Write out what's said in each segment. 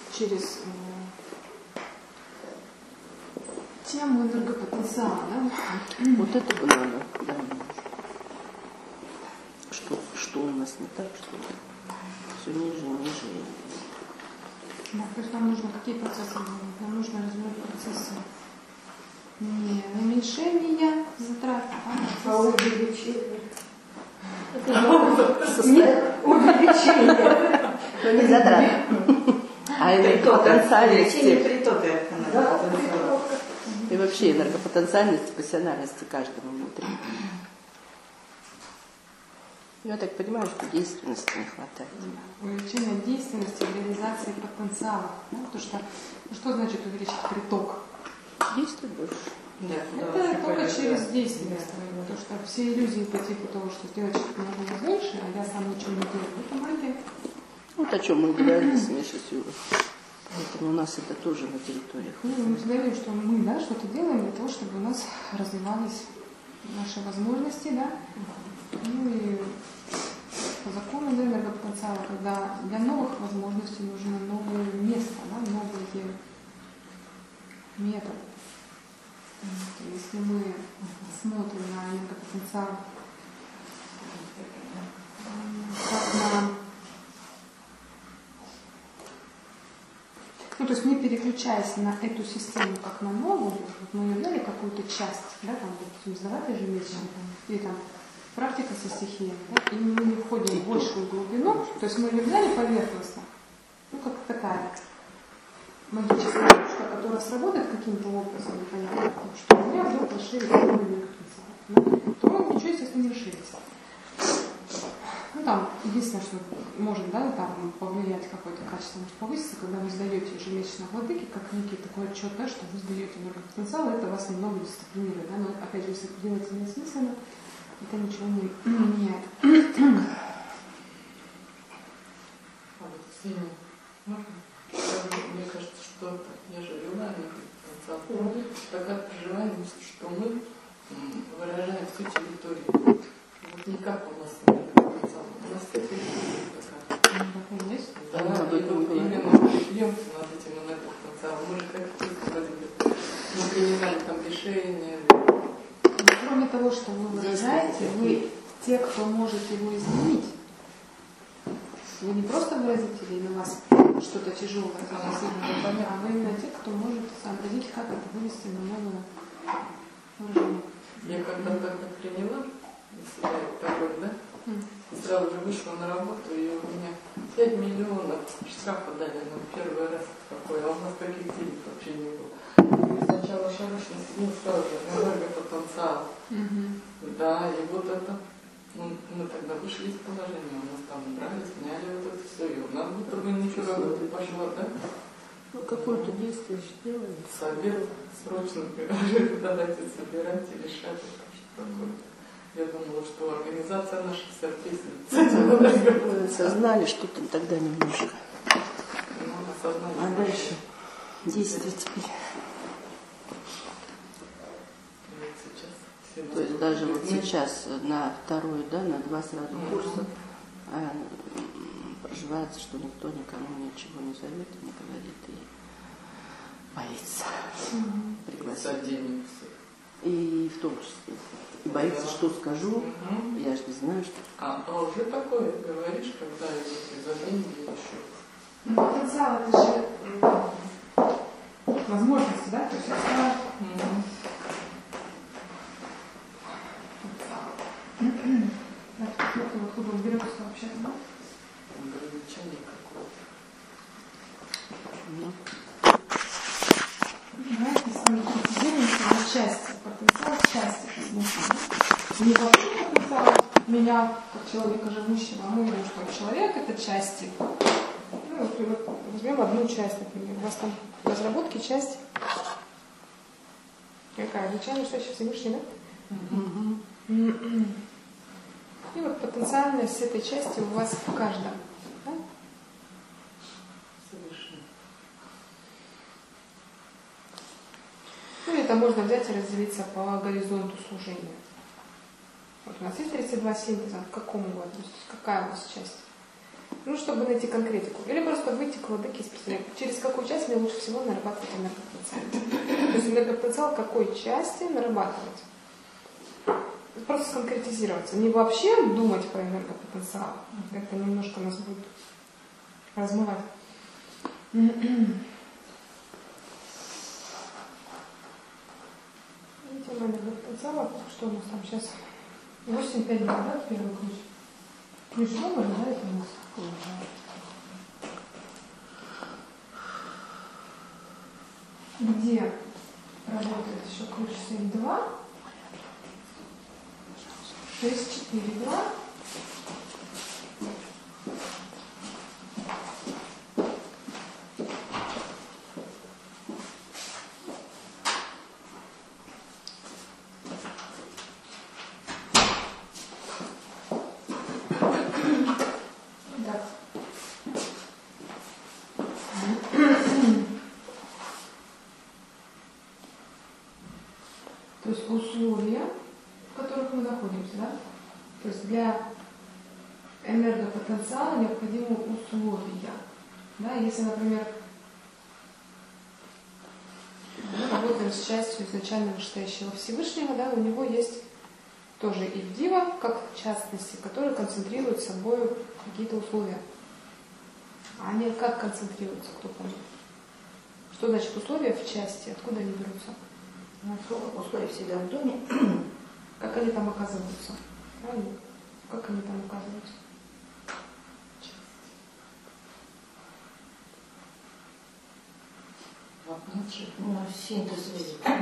через тему энергопотенциала, да? Вот это бы надо, да. Что у нас не так, что все ниже и ниже. Да, то есть нам нужно какие процессы делать? Нам нужно развивать процессы не уменьшения затрат, а увеличение. Увеличение. Но не затрат. А энергопотенциальности. И вообще энергопотенциальности, пассионарности каждого внутри. Я так понимаю, что действенности не хватает. Увеличение действенности, реализации потенциала. Да? Потому что, что значит увеличить приток? Действует больше. Нет, это только через действенность. Да. Потому что все иллюзии по типу того, что сделать что-то можно больше, а я сам ничего не делаю, это магия. Вот о чем мы говорили с Мишей, с Юрой. Поэтому у нас это тоже на территориях. Мы говорим, что мы, да, что-то делаем для того, чтобы у нас развивались наши возможности, да. Ну и по закону энергопотенциала, когда для новых возможностей нужно новое место, да, новые методы. Если мы смотрим на энергопотенциал как на... Ну, то есть не переключаясь на эту систему как на новую, вот мы ее взяли какую-то часть, да, там, допустим, сдавать ежемесячно, или там практика со стихиями, да, и мы не входим в большую глубину, то есть мы ее взяли поверхностно, ну, как такая магическая штука, которая сработает каким-то образом, непонятно, что у меня вдруг расширится мой потенциал, да, то он ничего, естественно, не расширится. Ну, там, единственное, что может, да, там повлиять какое-то качество, может повыситься, когда вы сдаете ежемесячно владыки, как некий такой отчет, да, что вы сдаете энергопотенциал, это вас немного дисциплинирует, да, но опять же, если это делается неосмысленно, это ничего не меняет. Мне кажется, что я же вела энергопотенциал, такая проживание, что мы выражаем всю территорию. Вот не как у нас энергопотенциал, у нас территория такая. Да, и вот именно бьемся над этим энергопотенциалом. Мы же как говорили, мы принимали там решения. Кроме того, что вы выражаете, вы те, кто может его изменить. Вы не просто выразители, и на вас что-то тяжелое, а вы именно те, кто может сообразить, как это вывести на новое выражение. Я когда-то приняла себя такой, да? Сразу же вышла на работу, и у меня 5 миллионов штрафа дали на первый раз такой, а у нас таких денег вообще не было. И сначала шарашно, ну сразу же, энергопотенциал. Да, и вот это, ну, мы тогда вышли из положения, у нас там брали, сняли вот это все, и у нас будто бы ничего работы пошло, да? Ну, какое-то действие сделали. Совет срочно, давайте собирать и решать, что такое. Я думала, что организация наша вся вписывается. Осознали что-то тогда немножко. Ну, осознали. А дальше действие теперь. То есть даже вот сейчас на второй, да, на 2 сразу курса проживается, что никто никому ничего не зовет, не говорит и боится пригласить денег. И в том числе. И боится, что скажу, я же не знаю, что... А уже такое говоришь, когда за деньги еще? Потенциал это же возможности, да? То есть это... Откуда он берется вообще? Ограничение какое-то. Знаете, если мы фокусируемся на части, потенциал части. Не вообще потенциал меня, как человека живущего, а мы видим, что человек это части. Ну, вот возьмем одну часть, например. У вас там в разработке часть какая? Начальная часть Всевышний, да? И вот потенциальность этой части у вас в каждом. Да? Совершенно. Ну, это можно взять и разделиться по горизонту служения. Вот у нас есть 32 синтеза. К какому вы относитесь? Какая у вас часть? Ну, чтобы найти конкретику. Или просто выйти к владыке и спросить, через какую часть мне лучше всего нарабатывать энергопотенциал. То есть энергопотенциал какой части нарабатывать. Просто сконкретизироваться. Не вообще думать про энергопотенциал. Это немножко нас будет размывать. Тема энергопотенциала. Что у нас там сейчас? 8-5 да, первый ключ. Ключ номер, да, это у нас? Где работает еще ключ 7-2? 6-4-2. То есть условия, в которых мы находимся, да? То есть для энергопотенциала необходимы условия. Да? Если, например, мы работаем с частью изначально вышестоящего Всевышнего, да, у него есть тоже Ивдива, как частности, которые концентрируют собой какие-то условия. А они как концентрируются, кто помнит? Что значит условия в части? Откуда они берутся? Ну, условия всегда в доме. Как они там оказываются? Правильно? Как они там оказываются? Ну, синтез.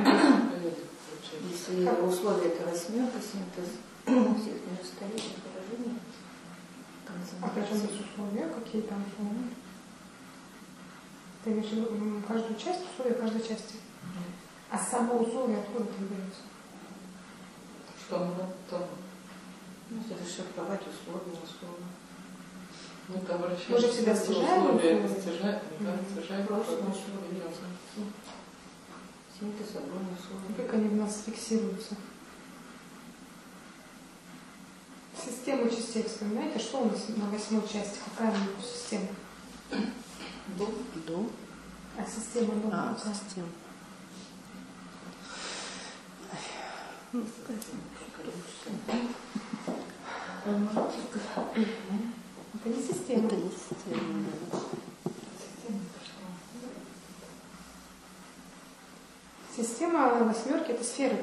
Если условия это 8, синтез всех миростроительных поражений. А при чем здесь условия? Какие там условия? Ты имеешь в виду каждую часть, условия каждой части? А само условие откуда там берется? Что мы там? Ну, расшифровать условия, условно. Мы там обращаемся. Мы же всегда стяжаем условия, условия. стяжаем Просто просто. синтез огромный условия. Как они в нас фиксируются? Систему частей вспоминаете? Что у нас на 8 части? Какая у него система? Дом. А система дома? Система. Это не система. Это не система. Система 8 это сферы.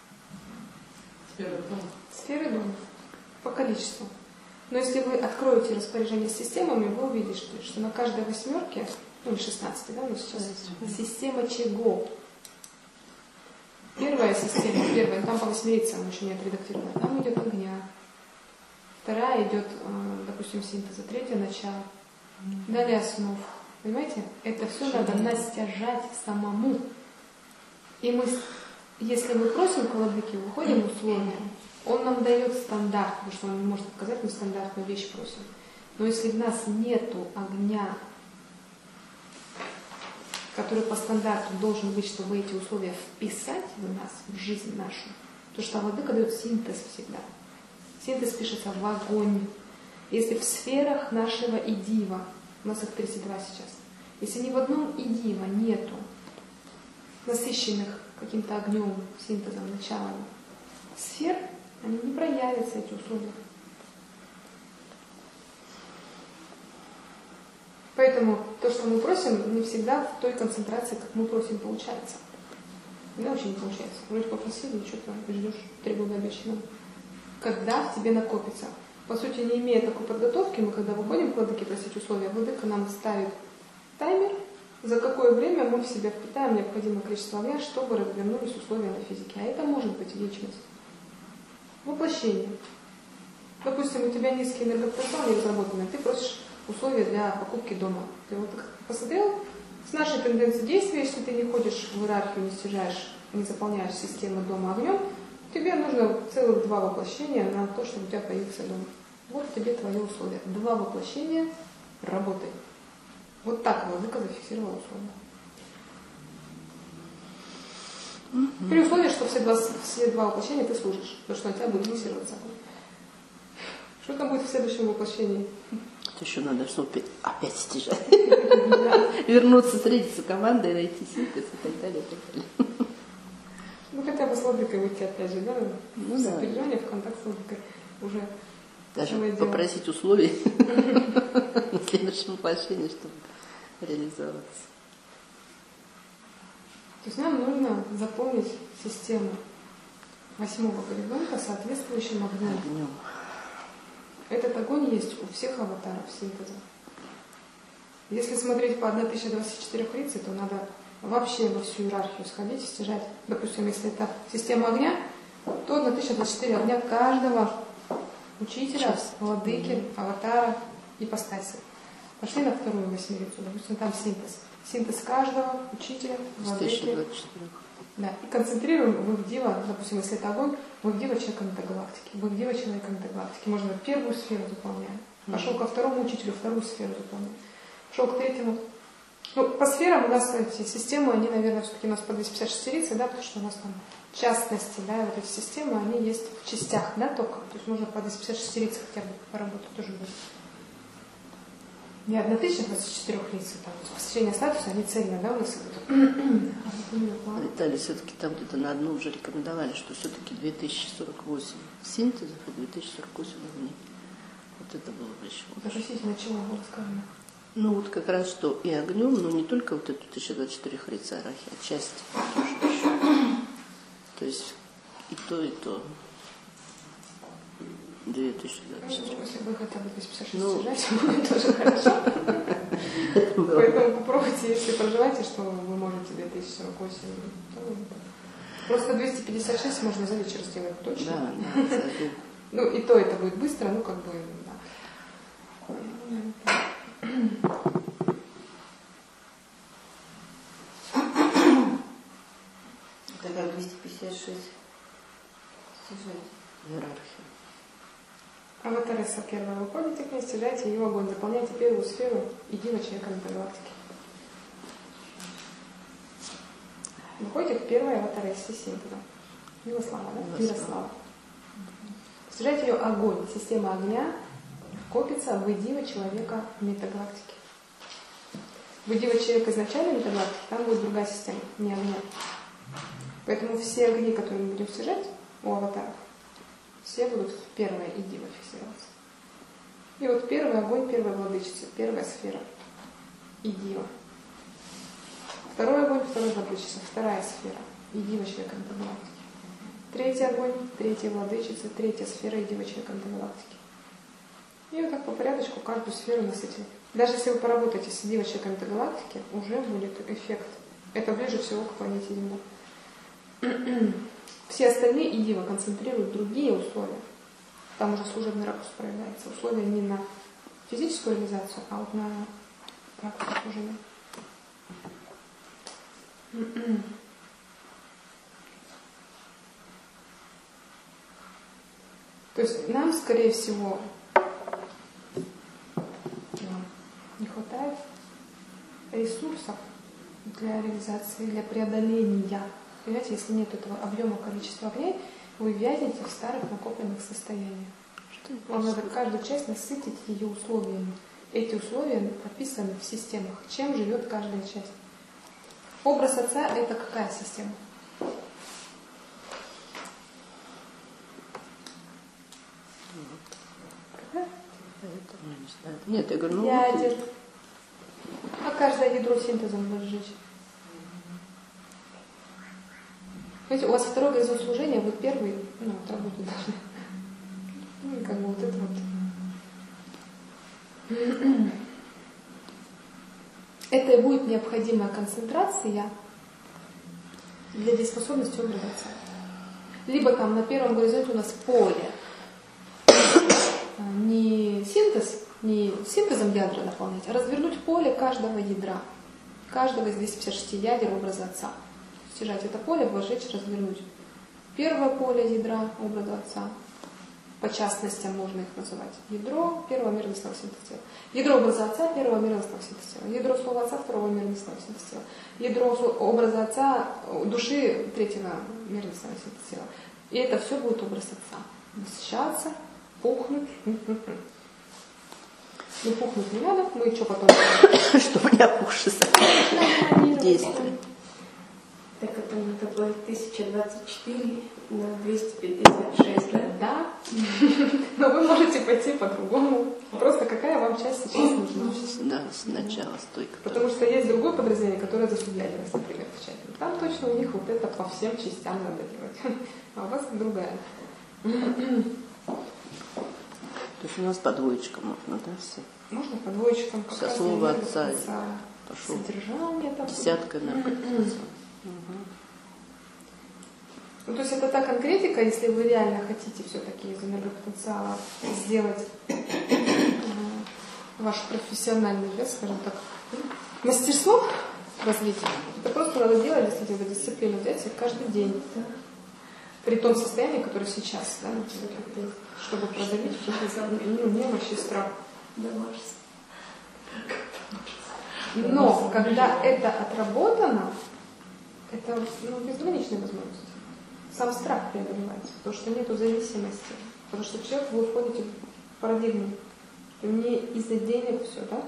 Сферы дома. По количеству. Но если вы откроете распоряжение с системами, вы увидите, что на каждой 8, ну или 16, да, у нас сейчас система чего? Первая система, там по 8-рицам, еще не отредактирована, там идет огня. Вторая идет, допустим, синтеза, третья начало. Далее основ. Понимаете? Это все надо настяжать самому. И мы, если мы просим к владыке, выходим в условия, он нам дает стандарт, потому что он не может отказать, мы стандартную вещь просим. Но если в нас нету огня, который по стандарту должен быть, чтобы эти условия вписать в нас, в жизнь нашу, то что владыка дает синтез всегда. Синтез пишется в огонь. Если в сферах нашего идива, у нас их 32 сейчас, если ни в одном идива нету насыщенных каким-то огнем, синтезом, началом сфер, они не проявятся, эти условия. Поэтому то, что мы просим, не всегда в той концентрации, как мы просим, получается. Иногда очень не получается. Вроде попросили, и что-то ждешь 3 года обещанного. Когда в тебе накопится. По сути, не имея такой подготовки, мы когда выходим к владыке просить условия, владыка нам ставит таймер, за какое время мы в себя впитаем необходимое количество огня, чтобы развернулись условия на физике. А это может быть вечность. Воплощение. Допустим, у тебя низкий энергопотенциал не разработанный, ты просишь условия для покупки дома. Ты вот посмотрел, с нашей тенденцией действия, если ты не ходишь в иерархию, не стяжаешь, не заполняешь систему дома огнем, тебе нужно целых 2 воплощения на то, чтобы у тебя появился дом. Вот тебе твои условия. 2 воплощения, работай. Вот так владыка зафиксировала условия. При условии, что все 2 воплощения ты служишь, потому что на тебя будет фиксироваться. Что там будет в следующем воплощении? Тут еще надо, чтобы опять стяжать. Вернуться, встретиться с командой, найти синтез и так далее, и так далее. Ну, хотя бы с логикой выйти, опять же, да? Ну, с да. определения в контакт с логикой уже. Даже целое дело. попросить условий на следующем воплощении, чтобы реализоваться. То есть нам нужно заполнить систему 8-го горизонта соответствующим огнем. Огнем. Этот огонь есть у всех аватаров синтеза. Если смотреть по 1024 лицей, то надо вообще во всю иерархию сходить и стяжать. Допустим, если это система огня, то 1024 огня каждого учителя, владыки, аватара, ипостаси. Пошли на вторую восьмерицу, допустим, там синтез. Синтез каждого учителя, владыки. 1024. Да. И концентрируем в Ивдива, допустим, если это огонь, в Ивдива человека метагалактики. В Ивдива человека метагалактики. Можно первую сферу заполняем. Пошел ко второму учителю, вторую сферу заполняем. Пошел к третьему. Ну, по сферам у нас эти системы, они, наверное, все-таки у нас по 256, да, потому что у нас там частности, да, вот эти системы, они есть в частях, да, только. То есть можно по 256 хотя бы поработать тоже будет. Не 1024 лиц, там, постижение статуса, они цельно, да, у нас идут. Виталий, все-таки там где-то на одну уже рекомендовали, что все-таки 2048 синтезов и 2048 огней. Вот это было бы еще лучше. Относительно чего было сказано? Ну вот как раз, что и огнем, но не только вот эту 1024 хрица арахи, а часть тоже еще. То есть и то, и то. 2024. Если вы хотя бы 256 Ну, стяжать, будет тоже хорошо. Поэтому попробуйте, если проживаете, что вы можете 2048, то просто 256 можно за вечер сделать точно. Да, да, Ну и то это будет быстро, ну как бы, да. Тогда 256 стяжать. иерархия. Аватареса первая. Выходите к ней, стяжайте ее огонь, заполняйте первую сферу единого человека на галактике. Выходите к первой аватаресе синтеза. Милослава, да? Мирослава. Стяжайте ее огонь. Система огня копится в идиво человека метагалактики. В идиво человека изначально метагалактики, там будет другая система, не огня. Поэтому все огни, которые мы будем стяжать у аватаров, все будут в первое идиво фиксироваться. И вот первый огонь, первая владычица, первая сфера идиво. Второй огонь, вторая владычица, вторая сфера идиво человека метагалактики. Третий огонь, третья владычица, третья сфера идиво человека метагалактики. И вот так по порядочку каждую сферу насытим. Даже если вы поработаете с идиво человека метагалактики, уже будет эффект. Это ближе всего к планете Земля. Все остальные идивы концентрируют другие условия. Там уже служебный ракурс проявляется. Условия не на физическую реализацию, а вот на ракурс служения. То есть нам, скорее всего, не хватает ресурсов для реализации, для преодоления. Понимаете, если нет этого объема количества огней, вы вязнете в старых накопленных состояниях. Вам надо каждую часть насытить ее условиями. Эти условия прописаны в системах. Чем живет каждая часть? Образ Отца — это какая система? Нет, я говорю, ну Ядер. А каждое ядро синтезом будет сжечь. Видите, у вас второй горизонт служения, вы первый, ну, вот работать должны. Ну и как бы вот это вот. Это и будет необходимая концентрация для дееспособности образа Отца. Либо там на первом горизонте у нас поле. Не синтез, не синтезом ядра наполнять, а развернуть поле каждого ядра, каждого из 256 ядер образа Отца. Стяжать это поле, вложить, развернуть. Первое поле ядра образа Отца, по частностям можно их называть. Ядро первого мирностного синтеза тела. Ядро образа Отца первого мирностного синтеза тела. Ядро слова Отца второго мирностного синтеза тела. Ядро образа Отца, души третьего мирностного синтеза тела. И это все будет образ Отца. Насыщаться, пухнуть. Ну, пухнуть не надо, мы что потом? Чтобы не опухший действие. Так это надо было 1024 на 256, да? Да. Но вы можете пойти по-другому. Просто какая вам часть сейчас нужна? Да, сначала стойка. Потому что есть другое подразделение, которое за судьяльность, например, отвечает. Там точно у них вот это по всем частям надо делать. А у вас другая. То есть у нас по двоечкам можно, да, все? Можно по двоечкам. Со слова отца пошел. Содержание там. Десятка энергопотенциала. Ну, то есть это та конкретика, если вы реально хотите все-таки из энергопотенциала сделать ваш профессиональный, да, скажем так, мастерство развития. Это просто надо делать, действительно, дисциплину взять и каждый день. При том состоянии, которое сейчас, да, чтобы продавить немощь и страх. Но когда это отработано, это безграничная возможность. Сам страх преодолевается, потому что нет зависимости. Потому что человек, вы входите в парадигму. Не из-за денег все, да?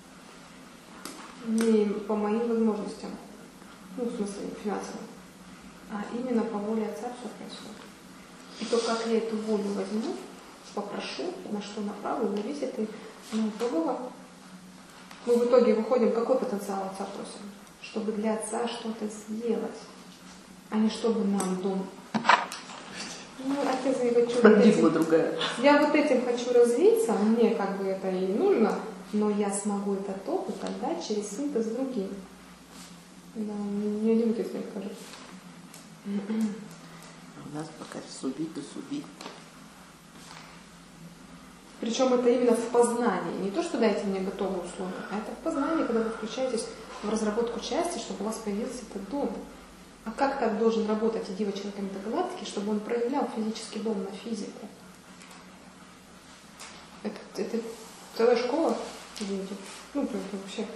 Не по моим возможностям. Ну, в смысле, финансово. А именно по воле Отца все происходит. И то, как я эту волю возьму, попрошу, на что направлю, зависит и итогово. Мы в итоге выходим, какой потенциал Отца просим? Чтобы для Отца что-то сделать, а не чтобы нам дом. Ну, Отец, я хочу... Парадигма другая. Я вот этим хочу развиться, мне как бы это и нужно, но я смогу этот опыт отдать через синтез другим. Да, не один отец мне скажет. У нас пока суби да суби. Причем это именно в познании. Не то, что дайте мне готовые условия, а это в познании, когда вы включаетесь в разработку части, чтобы у вас появился этот дом. А как так должен работать идея человека метагалактики, чтобы он проявлял физический дом на физику? Это целая школа, извините. Ну, это вообще.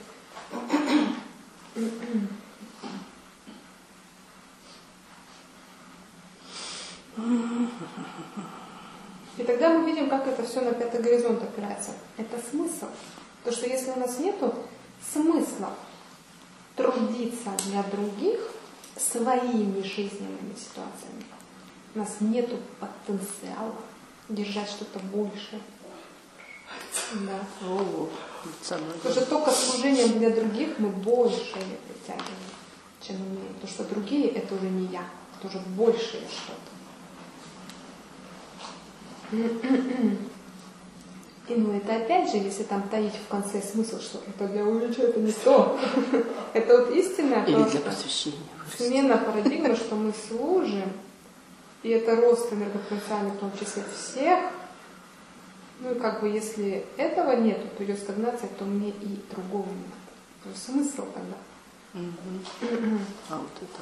И тогда мы видим, как это все на пятый горизонт опирается. Это смысл. Потому что если у нас нету смысла трудиться для других своими жизненными ситуациями, у нас нету потенциала держать что-то большее. Да. Потому что только служением для других мы больше притягиваем, чем умеем. Потому что другие это уже не я, это уже большее что-то. И ну это опять же, если там таить в конце смысл, что это для увеличения, это не то. Это вот истинное или то, для что посвящения. смена парадигмы, что мы служим, и это рост энергопотенциальный, в том числе всех. Ну и как бы если этого нету, то идет стагнация, то мне и другого не надо. То есть смысл тогда. А вот это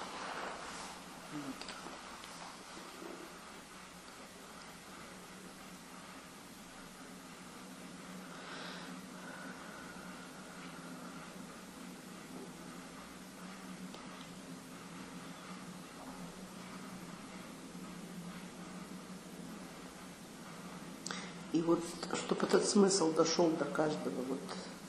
и вот, чтобы этот смысл дошел до каждого, вот.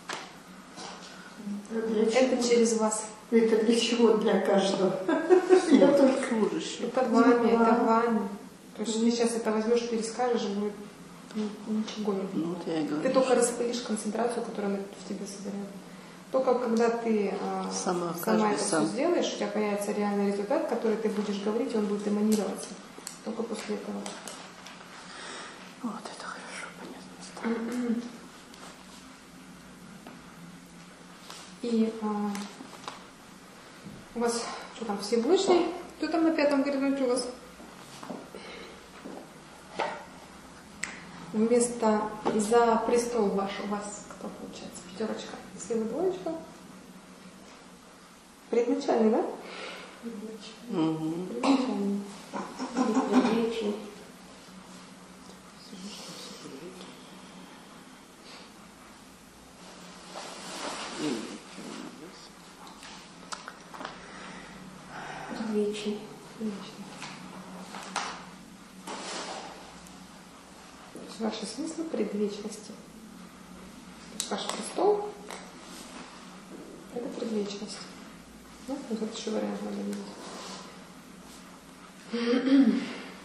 Это через вас. Это для чего для каждого? Я только служащий. Это вами, это вами. То есть ты сейчас это возьмешь, перескажешь, будет ничего не будет. Ну, вот я и говорю. Ты только распылишь концентрацию, которую она в тебе собирает. Только когда ты сама это все сделаешь, у тебя появится реальный результат, который ты будешь говорить, и он будет эманироваться. Только после этого. Вот это хорошо, понятно. И у вас, что там, Всевышний? Кто там на пятом горизонте у вас? Вместо за престол ваш, у вас кто получается? Пятерочка. Если вы двоечка. Предначальный, да? Предначальный. Предвечный. Вечный. Ваши смыслы предвечности. ваш престол – это предвечность. Ну, вот этот еще вариант надо видеть.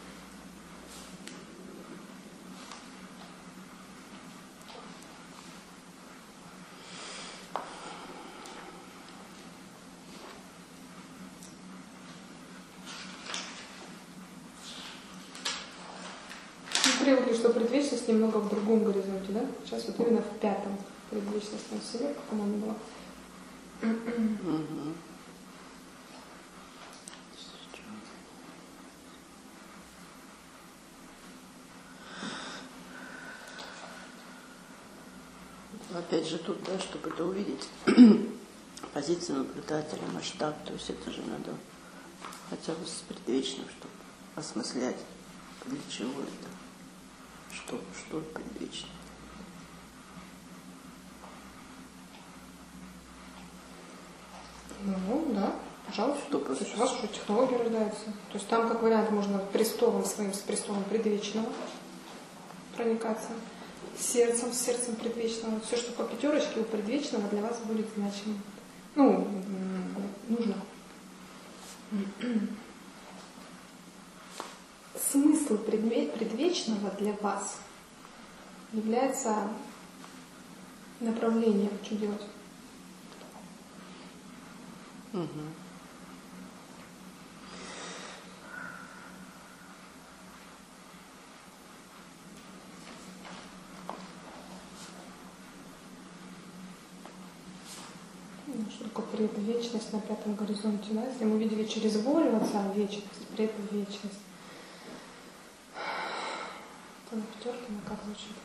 Привыкли, что предвечность немного в другом горизонте, да? Сейчас вот именно в 5-м предвечностном селе, как она была. Опять же тут, да, чтобы это увидеть, позицию наблюдателя, масштаб, то есть это же надо хотя бы с предвечным, чтобы осмыслять, для чего это. Что предвечно? Ну, да, пожалуйста. Что То есть у вас уже технология рождается. То есть там, как вариант, можно престолом своим, с престолом предвечного проникаться. С сердцем предвечного. Все, что по пятерочке у предвечного, для вас будет значимо. Ну, нужно. Смысл предвечного для вас является направлением, что делать. Что такое предвечность на 5-м горизонте, да? Если мы видели через волю Отца вечность, предвечность, то на пятерке она как звучит?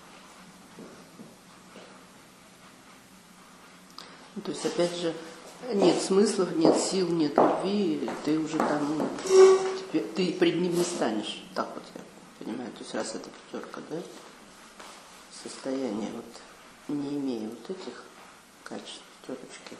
То есть, опять же, нет смыслов, нет сил, нет любви, ты уже там, ты пред ним не станешь. Так вот я понимаю. То есть, раз это пятерка, да, состояние, вот, не имея вот этих качеств пятерочки.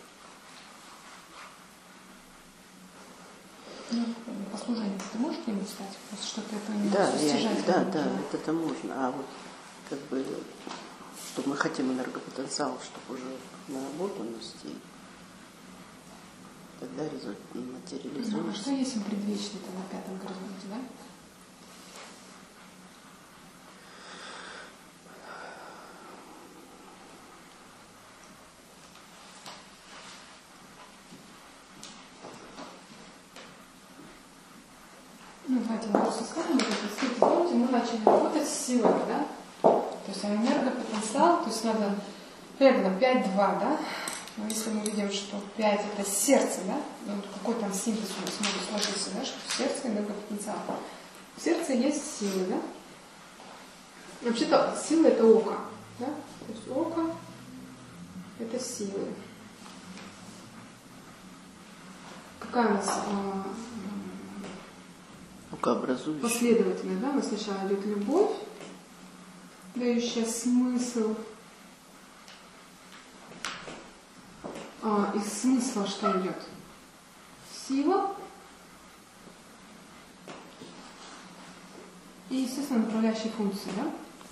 Ну, по служению ты можешь к нему встать? Просто что-то это не это можно. А вот как бы, чтобы мы хотим энергопотенциал, чтобы уже наработанность, и тогда результат материализуется. Ну, а что если предвечный-то на 5-м горизонте, да? Ну, давайте мы просто скажем, помните, мы начали работать с силами, да? То есть энергопотенциал, то есть надо, примерно 5-2, да? Но если мы видим, что 5 это сердце, да? Ну, какой там синтез у нас может сложиться, да? Что сердце энергопотенциал. В сердце есть силы, да? Вообще-то сила это око, да? То есть око это силы. Какая у нас Рукообразующая. последовательность, да? У нас сначала идет любовь, дающая смысл. Из смысла что идет? Сила. И, естественно, направляющие функции, да?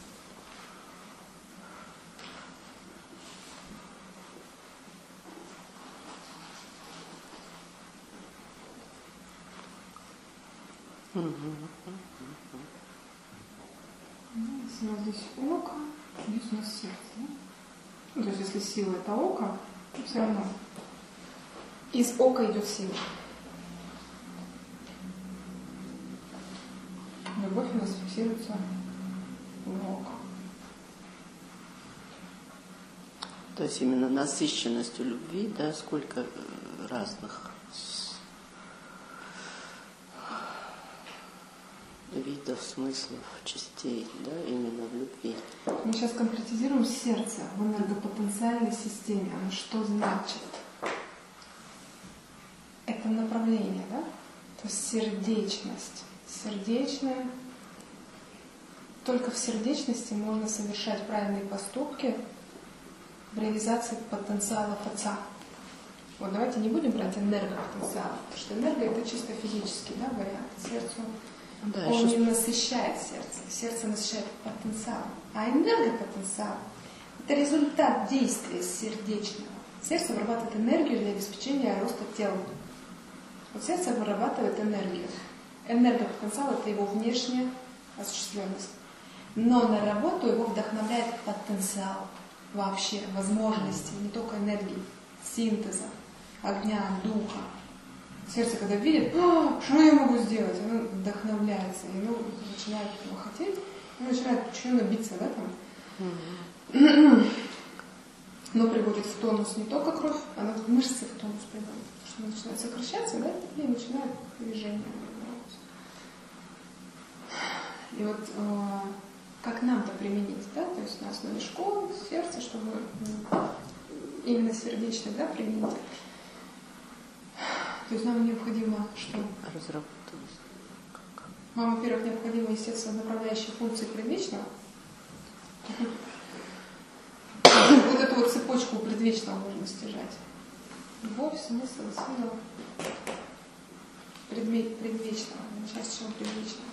Если у нас здесь око, здесь у нас сердце. Да? Ну, то есть, если сила это око, то все равно из ока идет сила. Любовь у нас фиксируется в око. То есть именно насыщенностью любви, да, сколько разных видов, смыслов, частей, да, именно в любви. Мы сейчас конкретизируем сердце в энергопотенциальной системе. Оно что значит? Это направление, да? То есть сердечность. Сердечная. Только в сердечности можно совершать правильные поступки в реализации потенциалов Отца. Вот давайте не будем брать энергопотенциал, потому что энергия это чисто физический, да, вариант. Сердце Да, он не насыщает сердце. Сердце насыщает потенциал. А энергопотенциал Это результат действия сердечного. Сердце вырабатывает энергию для обеспечения роста тела. Вот сердце вырабатывает энергию. Энергопотенциал – это его внешняя осуществленность. Но на работу его вдохновляет потенциал вообще, возможности, не только энергии, синтеза, огня, духа. Сердце, когда видит, что я могу сделать, оно вдохновляется, и оно начинает этого хотеть, оно начинает почему биться, да, там. Но приводит в тонус не только кровь, она мышцы в тонус приводит. Потому что она начинает сокращаться, да, и начинает движение. И вот как нам-то применить, да, то есть на основе школы, сердца, чтобы именно сердечно, да, применить. То есть нам необходимо что? Разработалось. Нам, во-первых, необходимо, естественно, направляющие функции предвечного. Вот эту вот цепочку предвечного можно стяжать. Любовь, смысл, сила предвечного. Начать с чего предвечного.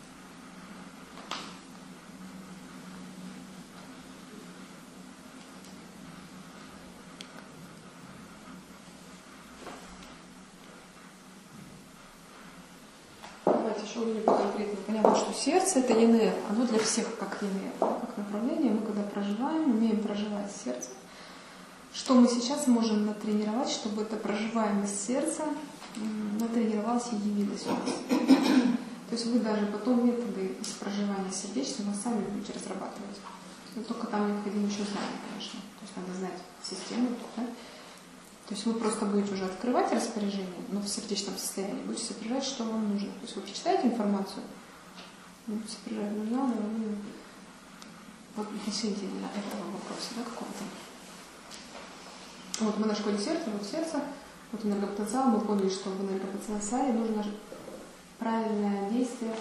Давайте еще увидим конкретно. Понятно, что сердце это ЕНР, оно для всех как ЕНР, как направление. Мы когда проживаем, умеем проживать сердце. Что мы сейчас можем натренировать, чтобы эта проживаемость сердца натренировалась и явилась у нас. То есть вы даже потом методы из проживания сердечного сами будете разрабатывать. Но только там необходимо еще знание, конечно. То есть надо знать систему. Да? То есть вы просто будете уже открывать распоряжение, но в сердечном состоянии будете сопряжать, что вам нужно. То есть вы прочитаете информацию, будете сопряжать, нужна она вам именно вот относительно этого вопроса, да, какого-то. Вот мы на школе сердца, вот сердце, вот энергопотенциал, мы поняли, что в энергопотенциале нужно правильное действие.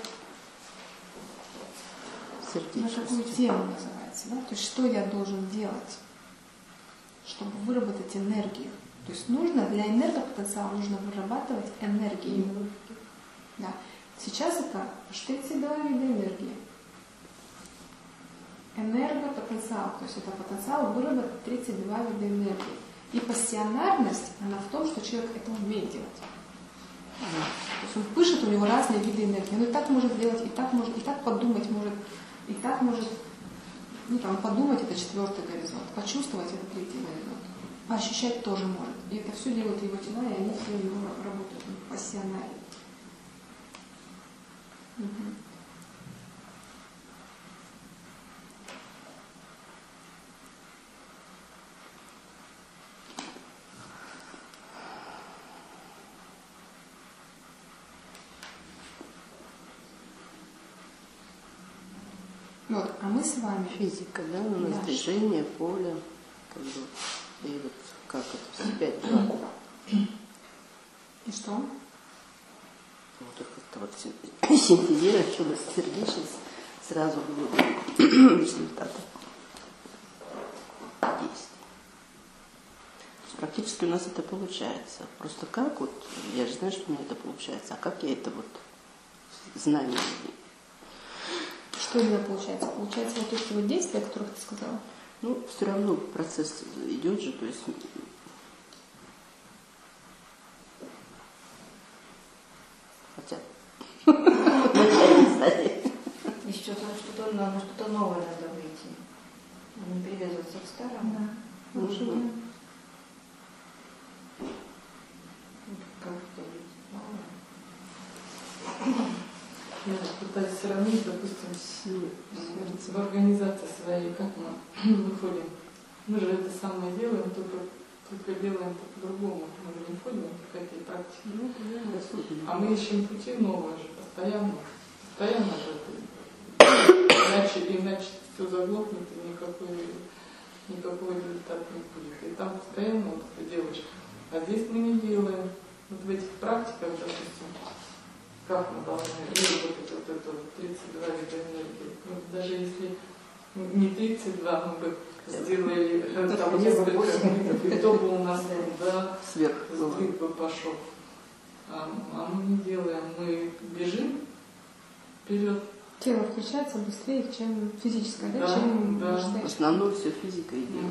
На какую тему называется, да? То есть что я должен делать, чтобы выработать энергию. То есть нужно для энергопотенциала нужно вырабатывать энергию. Да. Сейчас это 32 вида энергии. Энергопотенциал, то есть это потенциал выработать 32 вида энергии. И пассионарность, она в том, что человек это умеет делать. То есть он пишет, у него разные виды энергии. Он и так может делать, и так может, и так подумать может, и так может, ну там подумать это 4-й горизонт, почувствовать это 3-й горизонт, а ощущать тоже может. И это все делают его тела, и они все его работают пассионарно. Вот, а мы с вами... Физика, да, у нас движение, поле, как бы, и вот как это, 5-2. И что? Вот как-то вот синтезировать, чтобы сердечность сразу было результаты действий. Практически у нас это получается. Просто как вот, я же знаю, что у меня это получается, а как я это вот знание. Что именно получается? Получается вот эти вот действия, о которых ты сказала? Ну, все равно процесс идет же, то есть... Хотя... Еще на что-то новое надо выйти. Не привязываться к старому. Да. Нужно. Как это новое? Я пытаюсь сравнить, допустим, в организации своей, как мы выходим. Мы же это самое делаем, только делаем по-другому. Мы же не входим в какие практики. А мы ищем пути новые же, постоянно. Постоянно же. Иначе все заглохнет, и никакой результат не будет. И там постоянно вот это делаешь. А здесь мы не делаем. Вот в этих практиках, допустим, как мы должны выработать вот это 32 вида энергии. Ну, даже если не 32, мы бы сделали там несколько видов, и то бы у нас сдвиг бы пошел. А мы не делаем, мы бежим вперед, Тело включается быстрее, чем физическое, да? Да, Чем да. В настоящее. основном все физика идет.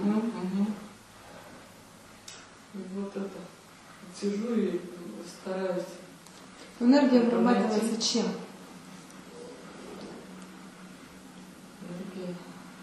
И вот это. Сижу и стараюсь. Энергия Это вырабатывается найти. чем? Энергия.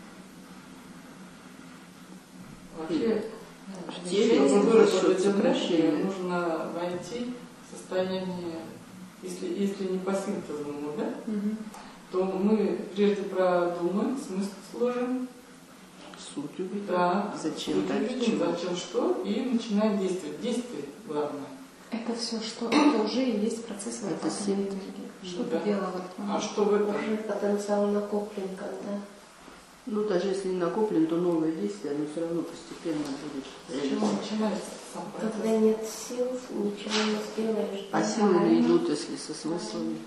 Вообще, В теле чтобы за выработать счет энергию, сокращения. нужно войти в состояние, если не по синтезному, да, Мгм. то мы прежде продумаем, смысл сложим, Суть увидеть. да, Зачем, суть как, увидим, чего. зачем что, и начинаем действовать. Действие главное. Это все, что это уже и есть процесс Это вырабатывания синтез. энергии. Что Да. ты делала в этот А момент? что в этом? Уже потенциал накоплен, когда. Ну, даже если не накоплен, то новое действие, оно все равно постепенно будет С чего реализовано. начинается сам Когда процесс? нет сил, ничего не сделаешь. А да? силы не идут, если со смыслами.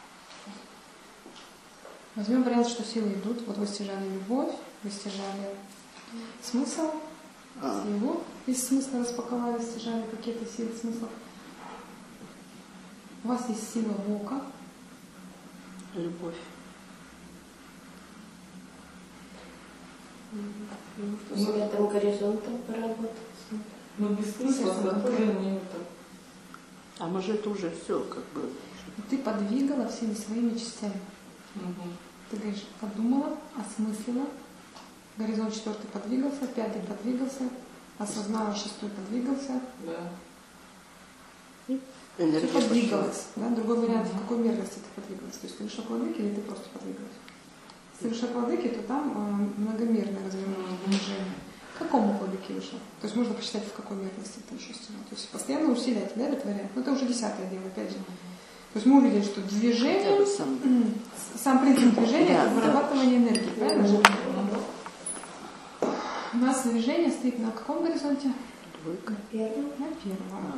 Возьмем вариант, что силы идут. Вот вы стяжали любовь, вы стяжали смысл, А, силу. Из смысла распаковали, стяжали какие-то силы смыслов. У вас есть сила Бога. любовь. С светом горизонтом поработать. Но без смысла Естественно, тоже да. не это. А может, уже все, как бы. И ты подвигала всеми своими частями. Мгм. Ты говоришь, подумала, осмыслила. Горизонт 4 подвигался, 5 подвигался, осознала, 6 подвигался. Да. Ты Энергия пошла. подвигалась. Да? Другой вариант, в какой мерности ты подвигалась. То есть ты вышла к владыке или ты просто подвигалась? Если ты вышла к владыке, то там многомерное развернутое движение. К какому владыке вышла? То есть можно посчитать, в какой мерности ты еще стянула. То есть постоянно усилять, да, этот вариант. Но это уже 10-е дело, опять же. То есть мы увидели, что Хотя движение, бы сам. сам принцип движения Да, это да. вырабатывание энергии, правильно же? У нас движение стоит на каком горизонте? Двойка. Первым. На первом. А,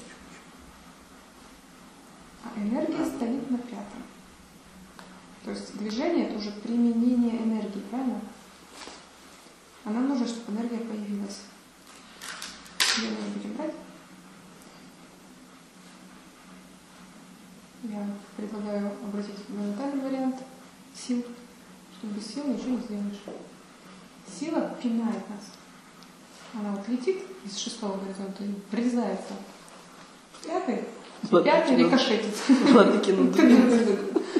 А энергия стоит на 5-м. То есть движение это уже применение энергии, правильно? А нам нужно, чтобы энергия появилась. Где мы ее будем брать? Я предлагаю обратить на ментальный вариант сил, что без сил ничего не сделаешь. Сила пинает нас. Она вот летит из 6-го горизонта и врезается в 5-й, Вот 5-й такие вот. рикошетит. Владыкину двигается.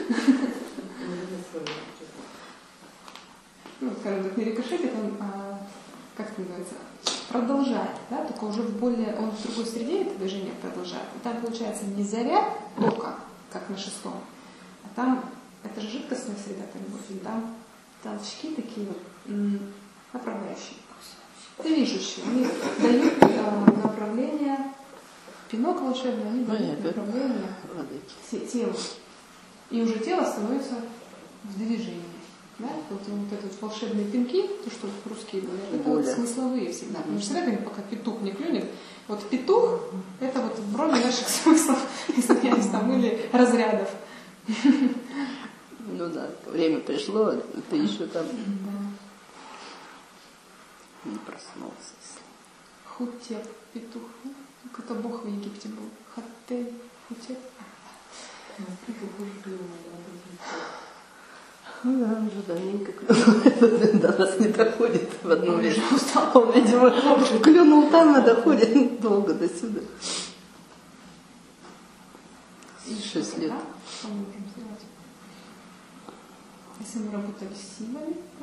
Ну, скажем так, не рикошетит, он, как это называется, продолжает, да, только уже он в другой среде это движение продолжает. И там получается не заряд тока, как на 6-м, а там, это же жидкостная среда, и там толчки такие вот направляющие, движущие. Они дают направление, пинок волшебный, они дают направление Владыки. телу. И уже тело становится в движении. Да? Вот эти вот волшебные пинки, то, что русские говорят, это вот Воля. смысловые всегда. Потому что всегда говорим, пока петух не клюнет. Вот петух — это вот в роли наших смыслов, извиняюсь, там, или разрядов. Ну да, время пришло, а ты еще там Да. не проснулся. Хутеп, петух. Ну, как это бог в Египте был. Хаттей, Хутеп. Ну да, уже давненько клюнул. До нас не доходит в одно время. Он, видимо, клюнул там, а доходит долго до сюда. 6 лет. Да? Что мы можем сделать? Если мы работали с силами, да?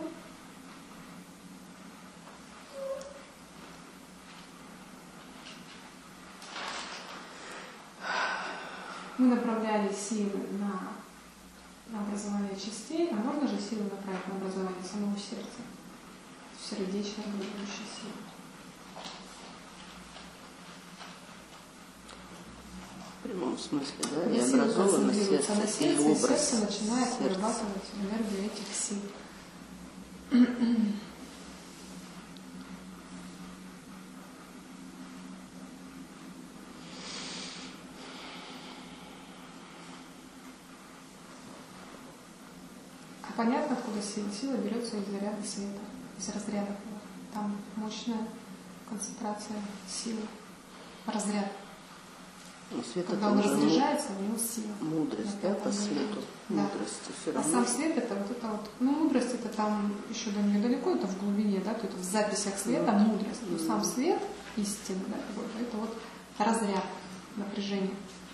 Мы направляли силы на образование частей, а можно же силы направить на образование самого сердца? Сердечная образующая сила. В прямом смысле, да? И Когда сила образовано концентрируется на сердце, и сердце, и образ сердце начинает сердца. вырабатывать энергию этих сил. А понятно, откуда сила? Сила берется из заряда света, из разрядов. Там мощная концентрация силы, разряд. Но свет Когда это он уже разряжается, у него сила. мудрость, да, по свету. Да. Мудрости все А равно. сам свет это вот это вот, ну мудрость это там еще до недалеко, это в глубине, да, то это в записях света мудрость. Но сам свет истины, да, это вот разряд напряжения.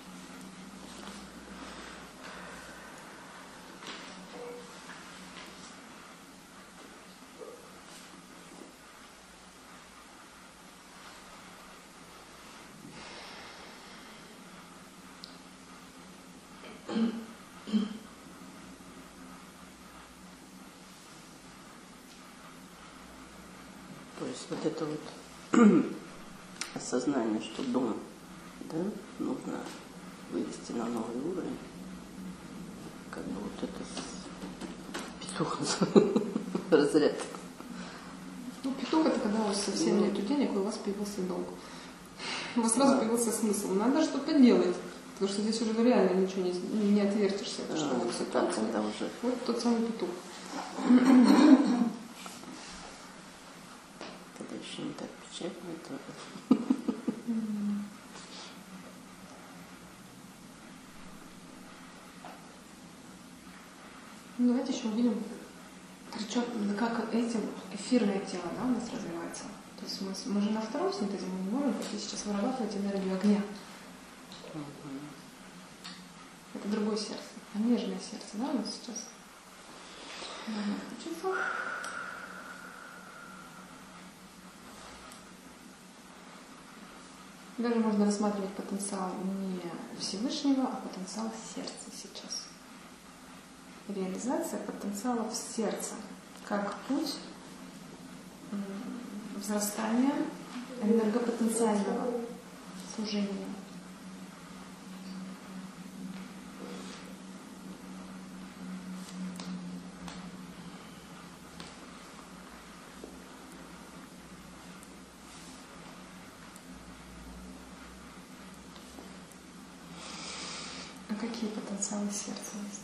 То есть вот это вот осознание, что дом, да, нужно вывести на новый уровень, как бы вот это петух разряд. Ну, петух это когда у вас совсем нету денег, и у вас появился долг. У вас сразу появился смысл. Надо что-то делать. Потому что здесь уже реально ничего не отвертишься. Что вот ситуация. Когда уже... Вот тот самый петух. Когда еще не так печально, то... Ну, давайте еще увидим, причем как этим эфирное тело, да, у нас развивается. То есть мы же на втором синтезе мы не можем пойти сейчас вырабатывать энергию огня. Это другое сердце, а нежное сердце, да, у нас сейчас. Можно включиться. Даже можно рассматривать потенциал не Всевышнего, а потенциал сердца сейчас. Реализация потенциала в сердце, как путь взрастания энергопотенциального служения. А какие потенциалы сердца есть?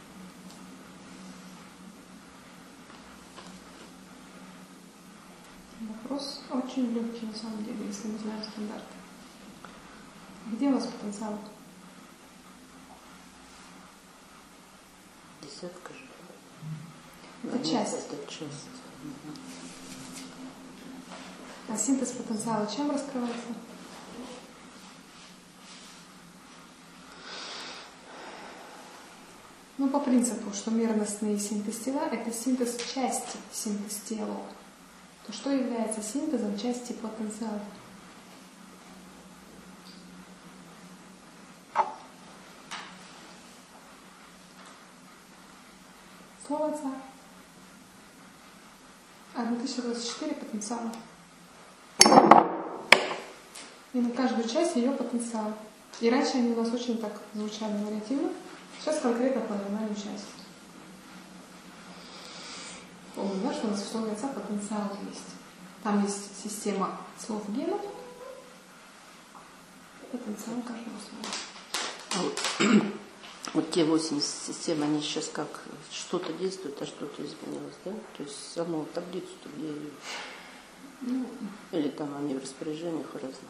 Вопрос очень легкий на самом деле, если мы знаем стандарты. Где у вас потенциал? Десятка же. Это часть. Это часть. А синтез потенциала чем раскрывается? Ну, по принципу, что мерностный синтез тела – это синтез части, синтез тела. То что является синтезом части потенциала? Слово отца. 1024 потенциала. И на каждую часть ее потенциал. И раньше они у нас очень так звучали вариативно. Сейчас конкретно по нормальной части. Помню, да, что у нас в слове отца потенциал есть. Там есть система слов генов. Потенциал каждого слова. Вот те 8 систем, они сейчас как что-то действуют, а что-то изменилось, да? То есть саму таблицу-то где ее? Ну, Или там они в распоряжениях разных?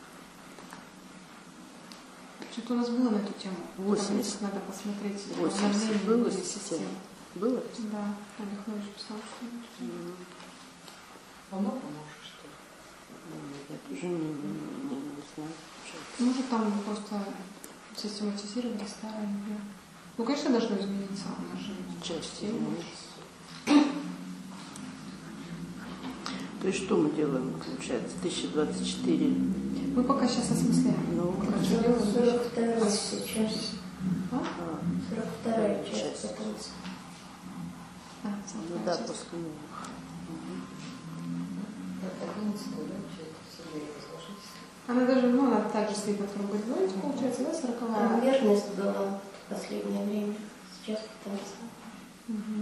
что-то у нас было на эту тему. 80. Надо посмотреть. 80 было систем? Было? Да, Олег Ильич писал, что Оно поможет, что ли? Я тоже не знаю. может там просто систематизировали старое. Ну, конечно, должно измениться. У нас же Часть изменится. То есть что мы делаем, получается? 1024. Мы пока сейчас осмысляем. Ну, Что делаем? 42 сейчас. А? 42 часть потенциала. Ну да, после него. Это 11, да, часть, все время разложитесь. Она даже, ну, она также стоит на втором горизонте, получается, да, 40-я? Там верность была в последнее время. Сейчас потенциал. Угу.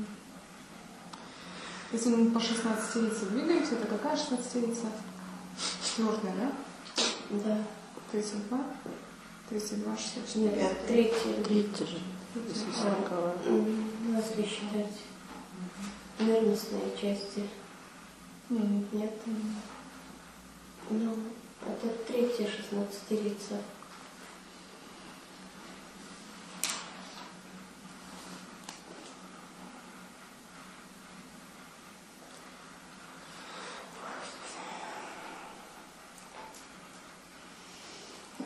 Если мы по 16-лице двигаемся, это какая 16-лица? 4-я, да? Да. 32? 32, 64. Нет, третья. Третья же. Если 40. Если считать мерностные части. Нет. Нет. Ну, это третья 16-лица.